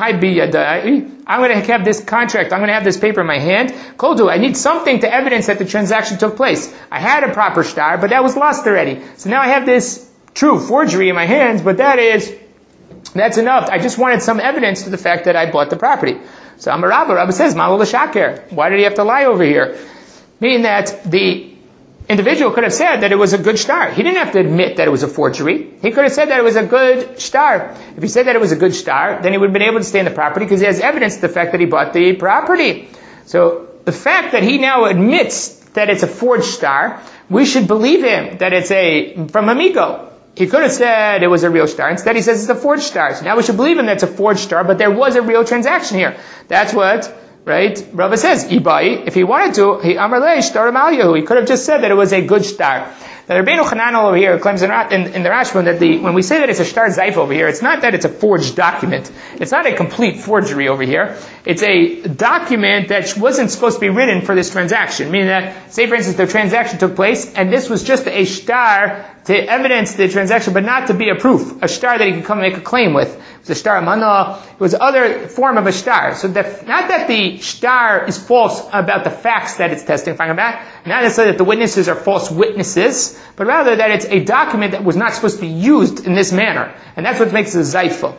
to have this contract, I'm going to have this paper in my hand. Koldu, I need something to evidence that the transaction took place. I had a proper shtar, but that was lost already. So now I have this true forgery in my hands, but that's enough. I just wanted some evidence to the fact that I bought the property. So Rabba says, Ma'ul l'shaker. Why did he have to lie over here? Meaning that the individual could have said that it was a good shtar. He didn't have to admit that it was a forgery. He could have said that it was a good shtar. If he said that it was a good shtar, then he would have been able to stay in the property because he has evidence to the fact that he bought the property. So the fact that he now admits that it's a forged shtar, we should believe him that it's from Amigo. He could have said it was a real shtar. Instead he says it's a forged shtar. So now we should believe him that it's a forged shtar, but there was a real transaction here. That's what, right? Rava says, Ibai, if he wanted to, he could have just said that it was a good shtar. That Rabbeinu Chananel over here claims in the Rashbam that when we say that it's a shtar zayf over here, it's not that it's a forged document. It's not a complete forgery over here. It's a document that wasn't supposed to be written for this transaction. Meaning that, say for instance, the transaction took place, and this was just a shtar to evidence the transaction, but not to be a proof. A shtar that he could come and make a claim with. It was a shtar amana. It was other form of a shtar. So not that the shtar is false about the facts that it's testifying about, not necessarily that the witnesses are false witnesses, but rather that it's a document that was not supposed to be used in this manner. And that's what makes it a zayfa.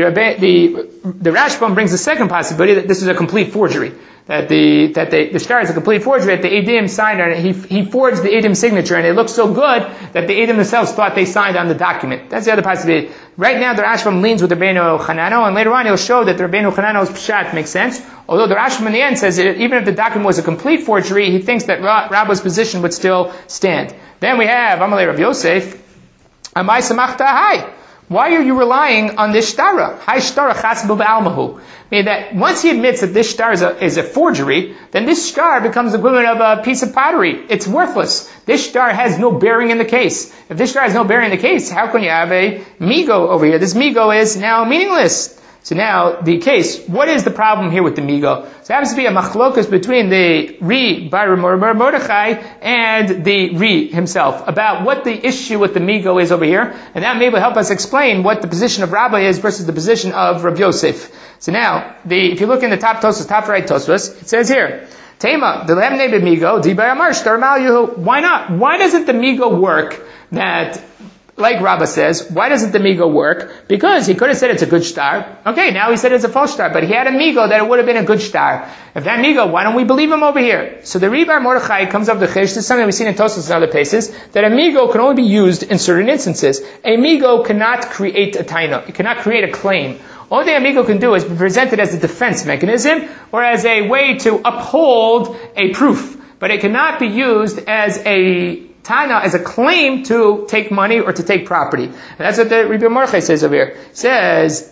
The Rashbam brings the second possibility that this is a complete forgery. That the shtar is a complete forgery, that the Eidim signed on it. He forged the Eidim signature, and it looks so good that the Eidim themselves thought they signed on the document. That's the other possibility. Right now, the Rashbam leans with the Rabbeinu Chananel, and later on he'll show that the Rabbeinu Chananel's pshat makes sense. Although the Rashbam in the end says that even if the document was a complete forgery, he thinks that Rabba's position would still stand. Then we have Amalei Rav Yosef, Amai Samachta Hai. Why are you relying on this shtara? Hai shtara chasbu b'almahu. Meaning that once he admits that this shtar is a forgery, then this shtar becomes the equivalent of a piece of pottery. It's worthless. This shtar has no bearing in the case. If this shtar has no bearing in the case, how can you have a migo over here? This migo is now meaningless. So now, the case, what is the problem here with the migo? So it happens to be a machlokas between the Ri Bar Mordechai and the Ri himself about what the issue with the migo is over here, and that may help us explain what the position of Rabbah is versus the position of Rav Yosef. So now, if you look in the top Tosfos, top right Tosfos, it says here, Tema, the lemne b'migo, di b'amar shtar mal yuhu. Why not? Why doesn't the migo work that, like Rabbah says, why doesn't the migo work? Because he could have said it's a good shtar. Okay, now he said it's a false shtar, but he had a migo that it would have been a good shtar. If that migo, why don't we believe him over here? So the Ri Bar Mordechai comes up with the Chesh. This is something we've seen in Tosfos and other places, that a migo can only be used in certain instances. A migo cannot create a taina. It cannot create a claim. All the amigo can do is be presented as a defense mechanism or as a way to uphold a proof. But it cannot be used as a tana, as a claim to take money or to take property. And that's what the Ri Bar Mordechai says over here. It says,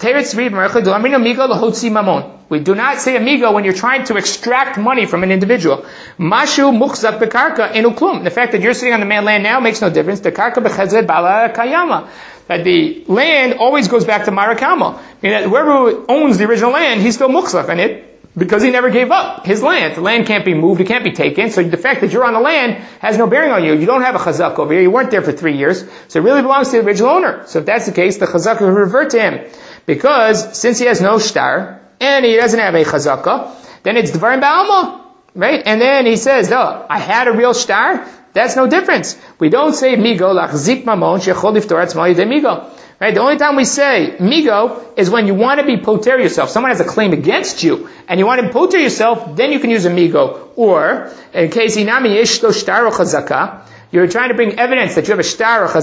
we do not say amigo when you're trying to extract money from an individual. Mashu muchzak bekarka enu klum. The fact that you're sitting on the land now makes no difference. The karka bechezed bala kayama. That the land always goes back to Marakama. Meaning that whoever owns the original land, he's still muchzak on it because he never gave up his land. The land can't be moved, it can't be taken. So the fact that you're on the land has no bearing on you. You don't have a chazak over here. You weren't there for 3 years. So it really belongs to the original owner. So if that's the case, the chazak will revert to him. Because since he has no shtar, and he doesn't have a chazaka, then it's dvarim ba'alma. Right? And then he says, no, I had a real shtar. That's no difference. We don't say migo lachzik mamon shechol liftor atzmo yedei migo. Right? The only time we say migo is when you want to be poter yourself. Someone has a claim against you, and you want to poter yourself, then you can use a migo. Or, in case inami yeshto shtar or chazaka, you're trying to bring evidence that you have a shtar or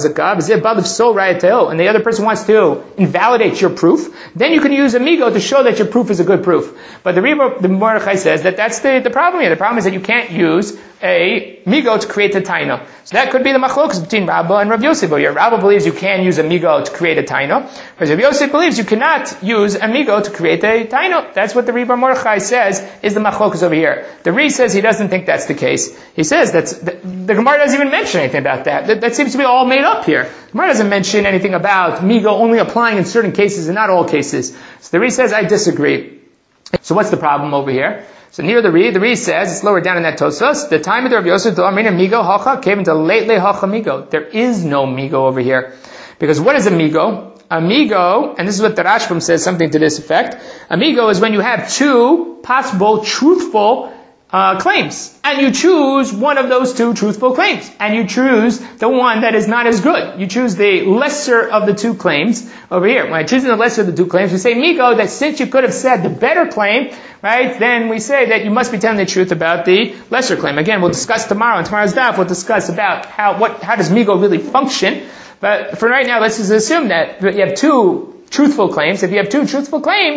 chazakah, and the other person wants to invalidate your proof, then you can use a migo to show that your proof is a good proof. But the Mordechai says that that's the problem here. The problem is that you can't use a migo to create a taina. So that could be the machlokas between Rabbah and Rav Yosef. Rabbah believes you can use a migo to create a taina, whereas Rav Yosef believes you cannot use a migo to create a taina. That's what the Ri Bar Mordechai says is the machlokas over here. The Ri says he doesn't think that's the case. He says the Gemara doesn't even mention anything about that. That seems to be all made up here. The Gemara doesn't mention anything about migo only applying in certain cases and not all cases. So the Ri says, I disagree. So what's the problem over here? So near the Ri says, it's lower down in that Tosfos, the time of the Rav Yosef, the Amrina migo hacha came into lately hacha migo. There is no migo over here. Because what is a migo? A migo, and this is what the Rashbam says, something to this effect. A migo is when you have two possible truthful claims. And you choose one of those two truthful claims. And you choose the one that is not as good. You choose the lesser of the two claims over here. When I choose the lesser of the two claims, we say, migo, that since you could have said the better claim, right, then we say that you must be telling the truth about the lesser claim. Again, we'll discuss tomorrow. In tomorrow's daf, we'll discuss about how does migo really function. But for right now, let's just assume that you have two truthful claims. If you have two truthful claims,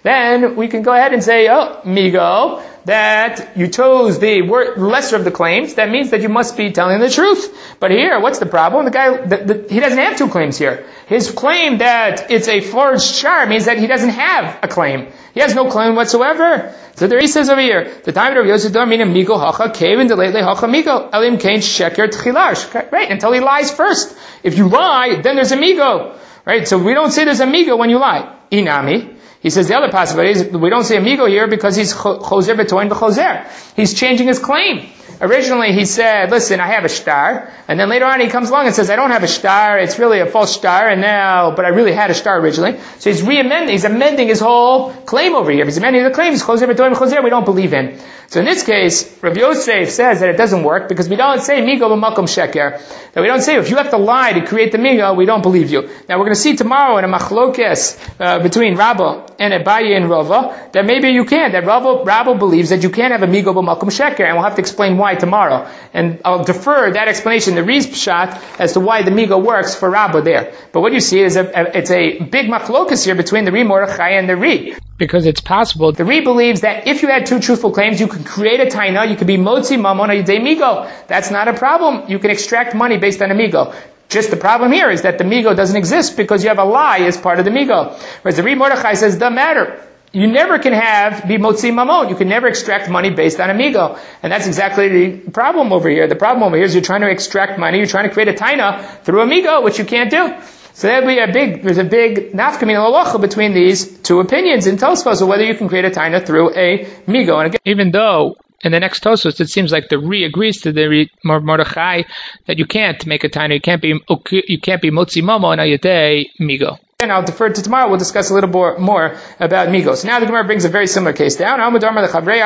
then we can go ahead and say, oh, migo, that you chose the lesser of the claims. That means that you must be telling the truth. But here, what's the problem? The guy, he doesn't have two claims here. His claim that it's a forged shtar means that he doesn't have a claim. He has no claim whatsoever. So there he says over here, the time of Yosef Dor meaning migo hacha kevin delele hacha migo elim kain sheker tchilash. Right, until he lies first. If you lie, then there's a migo. Right, so we don't say there's a migo when you lie. Inami. He says the other possibility is we don't say amigo here because he's choser b'toin b'choser. He's changing his claim. Originally he said, listen, I have a shtar, and then later on he comes along and says, I don't have a shtar, it's really a false shtar, but I really had a shtar originally. So he's amending his whole claim over here. He's amending the claim, he's choser b'toin b'choser, we don't believe him. So in this case, Rav Yosef says that it doesn't work because we don't say migo b'makom sheker. That we don't say if you have to lie to create the migo, we don't believe you. Now we're going to see tomorrow in a machlokes between Rabba and Abaye and Rava that maybe you can. That Rabba believes that you can't have a migo b'makom sheker, and we'll have to explain why tomorrow. And I'll defer that explanation, the Riz Pshat, as to why the migo works for Rabba there. But what you see is it's a big machlokes here between the Ri Mordechai and the Ri. Because it's possible. The Ri believes that if you had two truthful claims, you could create a taina, you could be motzi mamon yidei migo. That's not a problem. You can extract money based on a migo. Just the problem here is that the migo doesn't exist because you have a lie as part of the migo. Whereas the Ri Mordechai says, doesn't matter. You never can be motzi mamon. You can never extract money based on a migo. And that's exactly the problem over here. The problem over here is you're trying to extract money, you're trying to create a taina through a migo, which you can't do. So there's a big nafkamin halacha between these two opinions in Tosfos of whether you can create a taina through a migo. And again, even though in the next Tosfos it seems like the Ri agrees to the Mordechai that you can't make a taina, you can't be motzi mamo and ayatei migo. And I'll defer to tomorrow. We'll discuss a little more about migos. Now the Gemara brings a very similar case down. Right? Give me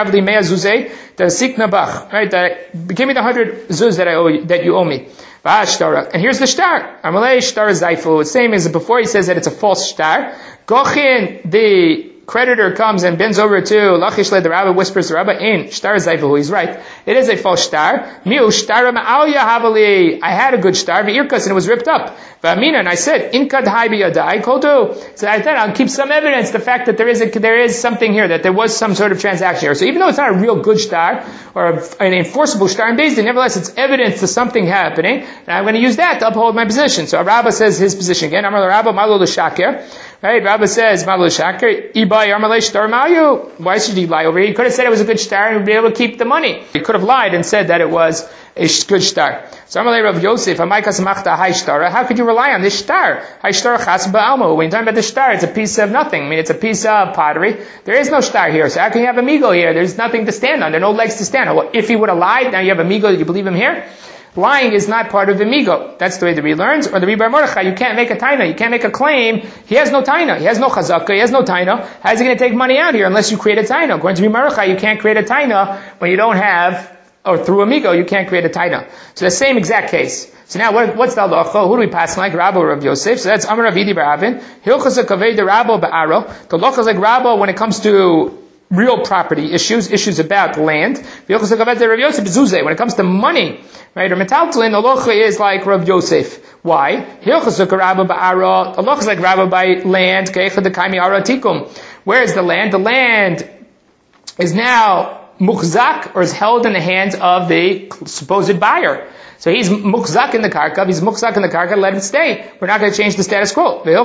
the 100 zuz that you owe me. And here's the shtar. Amalei shtar zayfu. Same as before. He says that it's a false shtar. Gochin, the creditor comes and bends over to Lachish le, the rabbi whispers to Rabbi, Ein shtar zayfu. He's right. It is a false shtar. Miu shtar ma'al yahavali. I had a good shtar, v'irkas, and it was ripped up. V'amina, and I said, Inkad hai biyadai kotu. So I said, I'll keep some evidence, the fact that there is something here, that there was some sort of transaction here. So even though it's not a real good shtar, or an enforceable shtar in Beis Din, nevertheless it's evidence to something happening, and I'm going to use that to uphold my position. So Rabba says his position again, Amar Rabba malo l'shaker. Right, Rabba says, malo l'shaker, Ibai Amalei shtar mayu. Why should he lie over here? He could have said it was a good shtar and he'd be able to keep the money. He could have lied and said that it was a good shtar. So Amalei Rav Yosef, how could you rely on this shtar? When you're talking about the shtar, it's a piece of nothing. I mean, it's a piece of pottery. There is no shtar here. So how can you have a migo here? There's nothing to stand on. There are no legs to stand on. Well, if he would have lied, now you have a migo, you believe him here? Lying is not part of the migo. That's the way the Ri learns. Or the Ri Bar Mordechai, you can't make a taina. You can't make a claim. He has no taina. He has no chazaka. He has no taina. How is he going to take money out here unless you create a taina? According to Ri Bar Mordechai, you can't create a taina when you don't have, or through a migo, you can't create a taina. So the same exact case. So now, what's the halacha? Who do we pass like? Rabba or Rav Yosef? So that's Amar Ravidi Baravin. Hilchas kavei de Rabba ba'aro. The halacha is like Rabba when it comes to real property issues about land. Hilchas kavei de Rav Yosef zuze. When it comes to money, right, or metaltalin, the halacha is like Rav Yosef. Why? Hilchas Rabba ba'aro. The halacha is like Rabba by land. Keichad dekaimi ara tikum. Where is the land? The land is now muchzak, or is held in the hands of the supposed buyer. So he's muchzak in the karka, let it stay. We're not going to change the status quo. Who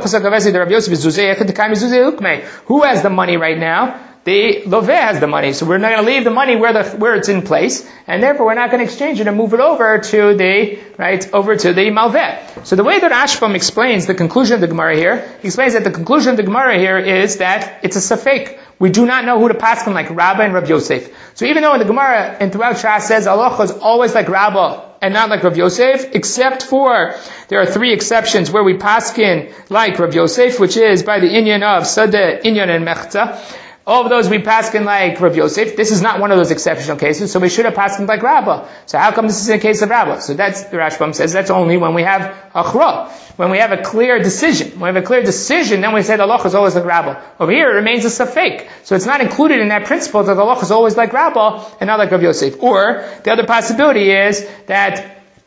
has the money right now? The loveh has the money. So we're not going to leave the money where it's in place, and therefore we're not going to exchange it and move it over to the malveh. So the way that Ashbam explains the conclusion of the Gemara here, he explains that the conclusion of the Gemara here is that it's a safek. We do not know who to paskin like Rabba and Rav Yosef. So even though in the Gemara and throughout Shas says halacha is always like Rabba and not like Rav Yosef, except for there are 3 exceptions where we paskin like Rav Yosef, which is by the inyan of sadeh, inyan, and mechza. All of those we paskin like Rav Yosef. This is not one of those exceptional cases, so we should have paskin like Rabba. So how come this is in the case of Rabba? So that's, the Rashbam says, that's only when we have achra, when we have a clear decision. When we have a clear decision, then we say the halacha is always like Rabba. Over here, it remains a safek. So it's not included in that principle that the halacha is always like Rabba and not like Rav Yosef. Or, the other possibility is that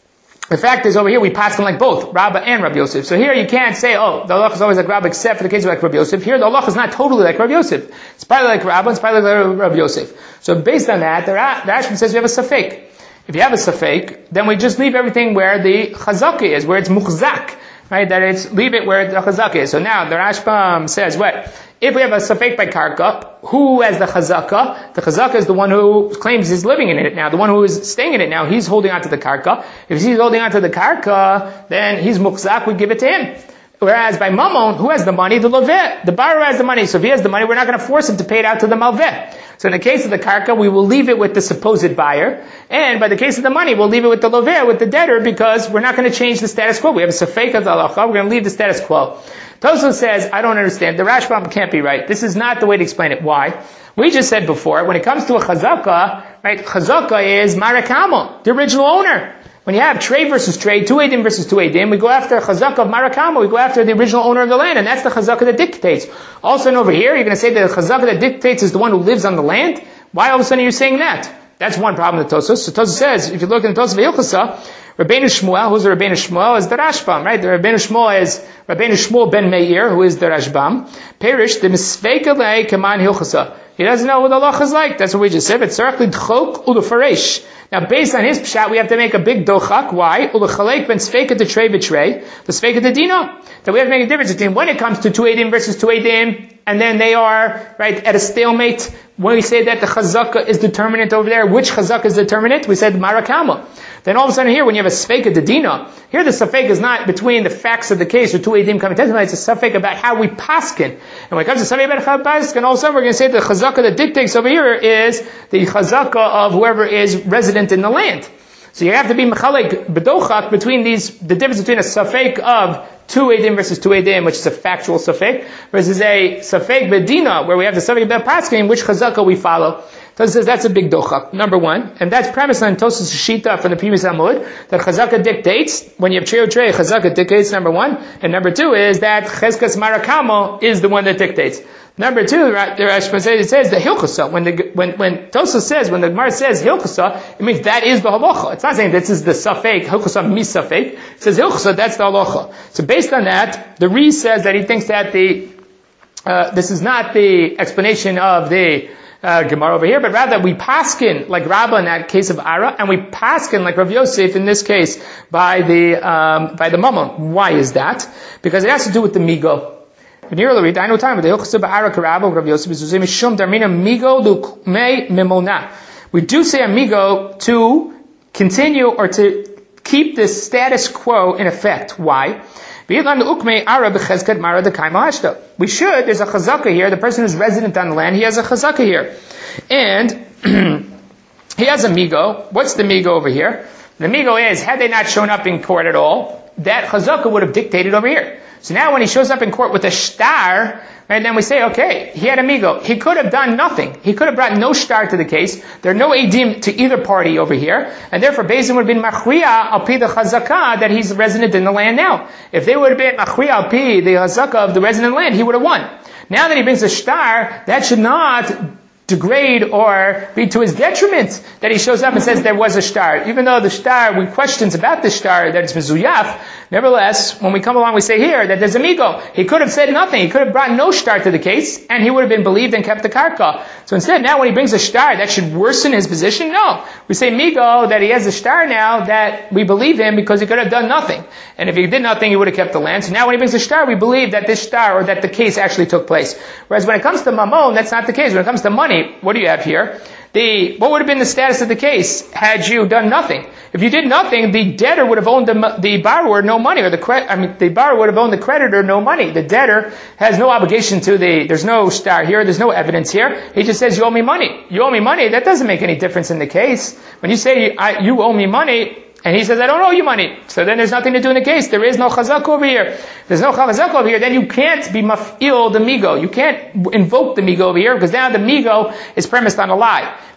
The fact is, over here, we pass them like both, Rabba and Rabbi Yosef. So here you can't say, oh, the halach is always like Rabba, except for the case of like Rabbi Yosef. Here, the halach is not totally like Rabbi Yosef. It's partly like Rabba, it's partly like Rabbi Yosef. So based on that, the Rashba says we have a safek. If you have a safek, then we just leave everything where the chazaka is, where it's muchzak. Right? That it's, leave it where the chazaka is. So now, the Rashbam says what? If we have a safek by karka, who has the chazaka? The chazaka is the one who claims he's living in it now. The one who is staying in it now, he's holding on to the karka. If he's holding on to the karka, then he's muchzak, we give it to him. Whereas by mamon, who has the money? The loveh. The borrower has the money. So if he has the money, we're not going to force him to pay it out to the malveh. So in the case of the karka, we will leave it with the supposed buyer. And by the case of the money, we'll leave it with the loveh, with the debtor, because we're not going to change the status quo. We have a safek of the halacha. We're going to leave the status quo. Tosfos says, I don't understand. The Rashbam can't be right. This is not the way to explain it. Why? We just said before, when it comes to a chazaka, right, chazaka is marakamo, the original owner. When you have trade versus trade, two edim versus two edim, we go after chazaka of marakamo, we go after the original owner of the land, and that's the chazaka that dictates. All of a sudden over here, you're going to say that the chazaka that dictates is the one who lives on the land? Why all of a sudden are you saying that? That's one problem with Tosfos. So Tosfos says, if you look in the Tosfos V'Hilchasa, Rabbeinu Shmuel, who's the Rabbeinu Shmuel, is the Rashbam, right? The Rabbeinu Shmuel is Rabbeinu Shmuel ben Meir, who is the Rashbam. Perish, the Misveika lei Kaman Hilchasa. He doesn't know what the halacha is like. That's what we just said. It's Tzarech Lidchok Ulefaresh. Now, based on his pshat, we have to make a big dochak. Why? Ulechalek ben Sveika to Trey B'Trey, the Sveika to Dino. That we have to make a difference between when it comes to two edim versus two edim, and then they are, right, at a stalemate. When we say that the chazaka is determinate over there, which chazaka is determinate? We said marakama. Then all of a sudden here, when you have a safek de dina, here the safek is not between the facts of the case or two edim coming testimony, it's a safek about how we paskin. And when it comes to safek about how we paskin, all of a sudden we're going to say the chazaka that dictates over here is the chazaka of whoever is resident in the land. So you have to be mechalek bedochak between these, the difference between a safek of two edim versus two edim, which is a factual safek, versus a safek bedina, where we have the safek about paskin, which chazaka we follow. Tosfos says that's a big dochak, number one, and that's premised on Tosfos Shita from the previous Amud, that chazaka dictates, when you have trey or trey, chazaka dictates, number one, and number two is that cheskas marakamo is the one that dictates. Number two, it says the hilchasa. When Tosfos says, when the Gemara says hilchasa, it means that is the halacha. It's not saying this is the safek, hilchasa mi safek. It says hilchasa, that's the halacha. So based on that, the Rees says that he thinks that this is not the explanation of the Gemara over here, but rather we paskin like Rabba in that case of Ara, and we paskin like Rav Yosef in this case by the Mammon. Why is that? Because it has to do with the migo. I know time with the Hilchasa ba'ara karabo Rav Yosef is mishum darmina migo lukmei memona. We do say amigo to continue or to keep the status quo in effect. Why? We should, there's a chazaka here, the person who's resident on the land, he has a chazaka here. And he has a migo. What's the migo over here? The migo is, had they not shown up in court at all, that chazaka would have dictated over here. So now when he shows up in court with a shtar, right, then we say, okay, he had a migo. He could have done nothing. He could have brought no shtar to the case. There are no edim to either party over here. And therefore, Beis Din would have been machriya al pi the chazaka that he's resident in the land now. If they would have been machriya al pi the chazaka of the resident land, he would have won. Now that he brings a shtar, that should not degrade or be to his detriment that he shows up and says there was a shtar. Even though the shtar, we questions about the shtar that it's mezuyaf, nevertheless, when we come along we say here that there's a migo. He could have said nothing. He could have brought no shtar to the case and he would have been believed and kept the karka. So instead, now when he brings a shtar, that should worsen his position? No. We say migo, that he has a shtar now, that we believe him because he could have done nothing. And if he did nothing, he would have kept the land. So now when he brings a shtar, we believe that this shtar or that the case actually took place. Whereas when it comes to mamon, that's not the case. When it comes to money, what do you have here? What would have been the status of the case had you done nothing? If you did nothing, the debtor would have owned the borrower no money, or the borrower would have owned the creditor no money. The debtor has no obligation to there's no shtar here, there's no evidence here. He just says, you owe me money. You owe me money, that doesn't make any difference in the case. When you say, you owe me money, and he says, I don't owe you money. So then there's nothing to do in the case. There is no chazak over here. There's no chazak over here. Then you can't be maf'il the migo. You can't invoke the migo over here because now the migo is premised on a lie.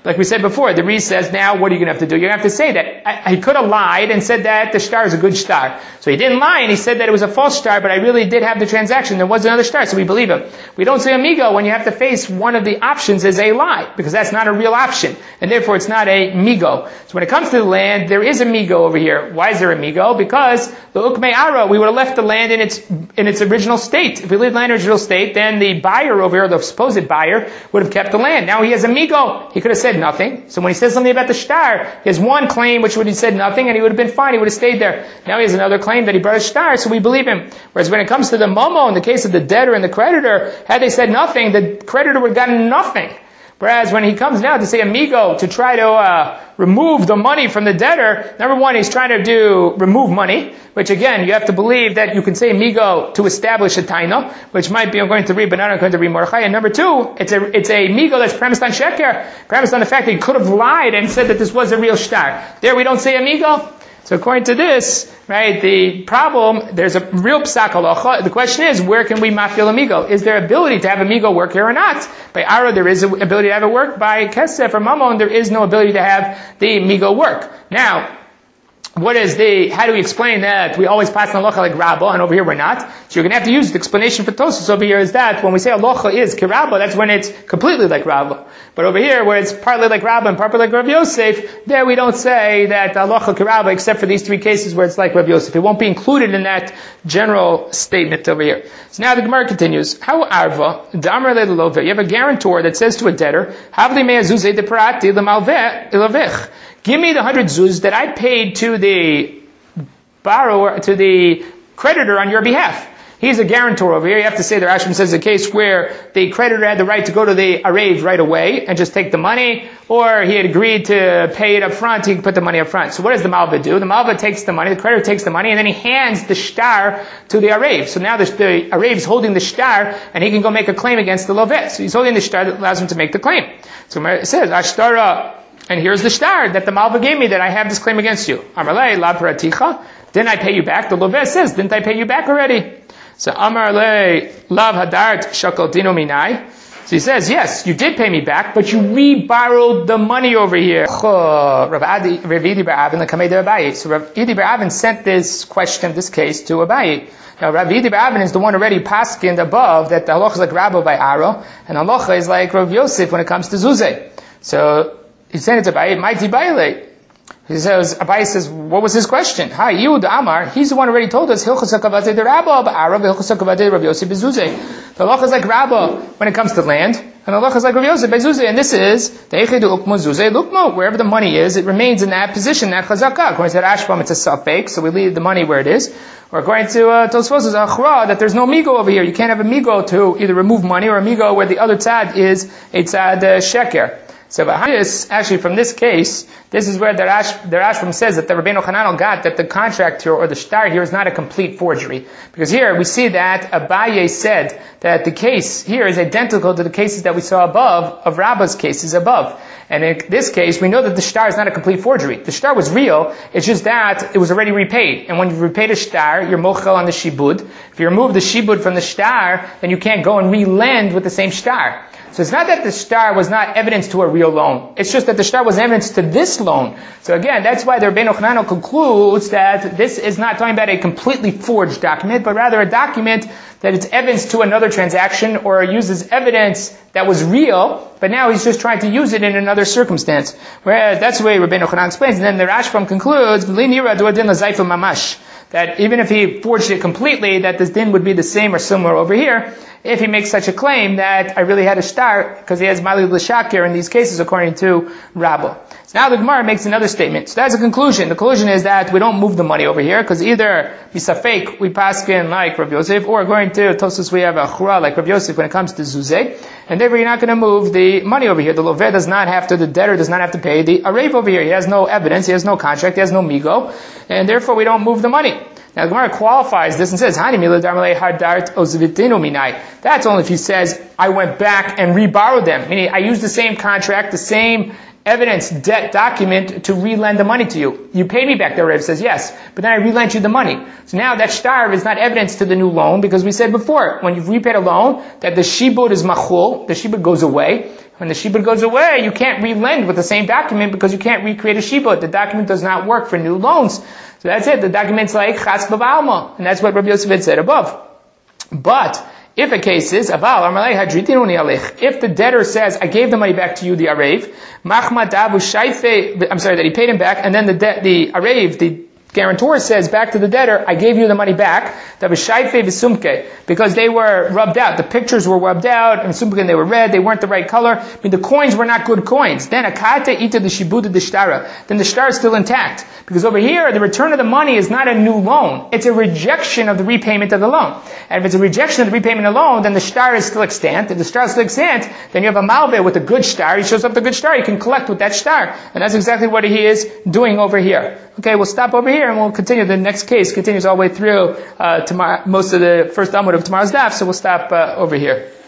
Like we said before, the Reese says, now what are you going to have to do? You're going to have to say that he could have lied and said that the shtar is a good shtar. So he didn't lie and he said that it was a false shtar, but I really did have the transaction. There was another shtar, so we believe him. We don't say amigo when you have to face one of the options as a lie, because that's not a real option, and therefore it's not a migo. So when it comes to the land, there is a migo over here. Why is there a migo? Because the ukmei ara, we would have left the land in its original state. If we leave the land in its original state, then the buyer over here, the supposed buyer, would have kept the land. Now he has a migo. He could have said nothing. So when he says something about the shtar, he has one claim which would have said nothing, and he would have been fine. He would have stayed there. Now he has another claim that he brought a shtar, so we believe him. Whereas when it comes to the momo, in the case of the debtor and the creditor, had they said nothing, the creditor would have gotten nothing. Whereas when he comes now to say amigo, to try to remove the money from the debtor, number one, he's trying to remove money, which again, you have to believe that you can say amigo to establish a taina, which might be, I'm going to read, but not I'm going to read Mordechai. And number two, it's a migo that's premised on sheker, premised on the fact that he could have lied and said that this was a real shtar. There we don't say amigo. So according to this, right, the problem, there's a real psak halacha. The question is, where can we mafil amigo? Is there ability to have amigo work here or not? By ara, there is an ability to have it work. By kesef or mamon, there is no ability to have the amigo work. Now, how do we explain that we always pass an halacha like Rabba, and over here we're not? So you're going to have to use the explanation for Tosfos over here is that when we say halacha is kirabba, that's when it's completely like Rabba. But over here, where it's partly like Rabba and partly like Rav Yosef, there we don't say that halacha kirabba except for these three cases where it's like Rav Yosef. It won't be included in that general statement over here. So now the Gemara continues. How arva, damar le'love, you have a guarantor that says to a debtor, havli me'azuzei de parati le'malveh ilavich. Give me the 100 zuz that I paid to the borrower, to the creditor on your behalf. He's a guarantor over here. You have to say the Rashbam says a case where the creditor had the right to go to the Arev right away and just take the money, or he had agreed to pay it up front, he could put the money up front. So what does the Malva do? The Malva takes the money, the creditor takes the money, and then he hands the shtar to the Arev. So now the Arev is holding the shtar, and he can go make a claim against the Lovet. So he's holding the shtar that allows him to make the claim. So it says, Ashtara, and here's the shtar that the Malva gave me that I have this claim against you. Amarle, la paraticha. Didn't I pay you back? The Lovet says, didn't I pay you back already? So Amarle, lav hadart shakal dino minai. So he says, yes, you did pay me back, but you re-borrowed the money over here. So Rav Idi bar Avin sent this question, this case, to Abaye. Now Rav Idi bar Avin is the one already paskined above that the halacha is like Rabba by Aro, and halacha is like Rav Yosef when it comes to Zuzeh. So he sent it to Abaye, mighty baile. He says, Abaye says, what was his question? Hi, Yud Amar, he's the one who already told us, Hilchos HaKavadei de Rabba ba'Ara, Hilchos HaKavadei Rav Yosef b'Zuzeh. The halacha is like Rabba when it comes to land, and the halacha is like Rav Yosef b'Zuzeh, and this is, Deichedu Ukmo Zuzeh Lukmo, wherever the money is, it remains in that position, that chazakah. According to Rashbam, it's a safek, so we leave the money where it is. Or according to Tosfos, it's achra, that there's no migo over here. You can't have a migo to either remove money or a migo where the other tzad is a tzad sheker. So actually from this case, this is where the Rashbam says that the Rabbeinu Hananel got that the contract here, or the shtar here, is not a complete forgery. Because here we see that Abaye said that the case here is identical to the cases that we saw above, of Rabba's cases above. And in this case, we know that the shtar is not a complete forgery. The shtar was real, it's just that it was already repaid. And when you repaid a shtar, you're mochel on the shibud. If you remove the shibud from the shtar, then you can't go and re-lend with the same shtar. So it's not that the shtar was not evidence to a real loan. It's just that the shtar was evidence to this loan. So again, that's why the Rabbeinu Hananel concludes that this is not talking about a completely forged document, but rather a document that it's evidence to another transaction, or uses evidence that was real, but now he's just trying to use it in another circumstance. Whereas that's the way Rabbeinu Hananel explains. And then the Rashbam concludes, that even if he forged it completely, that this din would be the same or similar over here, if he makes such a claim that I really had a shtar, because he has mali l'shakir in these cases according to Rabba. So now the Gemara makes another statement. So that's a conclusion. The conclusion is that we don't move the money over here, because either misafek we paskin like Rav Yosef, or according to Tosfos we have a chura like Rav Yosef when it comes to zuzeh, and therefore you're not going to move the money over here. The loveh does not have to, the debtor does not have to pay the arev over here. He has no evidence, he has no contract, he has no migo, and therefore we don't move the money. Now the Gemara qualifies this and says, that's only if he says, I went back and re-borrowed them. Meaning, I used the same contract, the same evidence, debt document to relend the money to you. You paid me back, the Rav says yes, but then I relent you the money. So now that shtar is not evidence to the new loan, because we said before, when you've repaid a loan, that the shibud is machul, the shibud goes away. When the shibud goes away, you can't relend with the same document because you can't recreate a shibud. The document does not work for new loans. So that's it. The document's like chas b'alma, and that's what Rabbi Yosef had said above. But if a case is, if the debtor says, I gave the money back to you, the Arev, that he paid him back, and then the Arev, the guarantor says back to the debtor, I gave you the money back, because they were rubbed out. The pictures were rubbed out, and they were red, they weren't the right color. I mean, the coins were not good coins. Then the shtar is still intact. Because over here, the return of the money is not a new loan. It's a rejection of the repayment of the loan. And if it's a rejection of the repayment of the loan, then the shtar is still extant. If the shtar is still extant, then you have a malveh with a good shtar. He shows up the good shtar, you can collect with that shtar. And that's exactly what he is doing over here. Okay, we'll stop over here and we'll continue. The next case continues all the way through tomorrow, most of the first amud of tomorrow's daf, so we'll stop over here.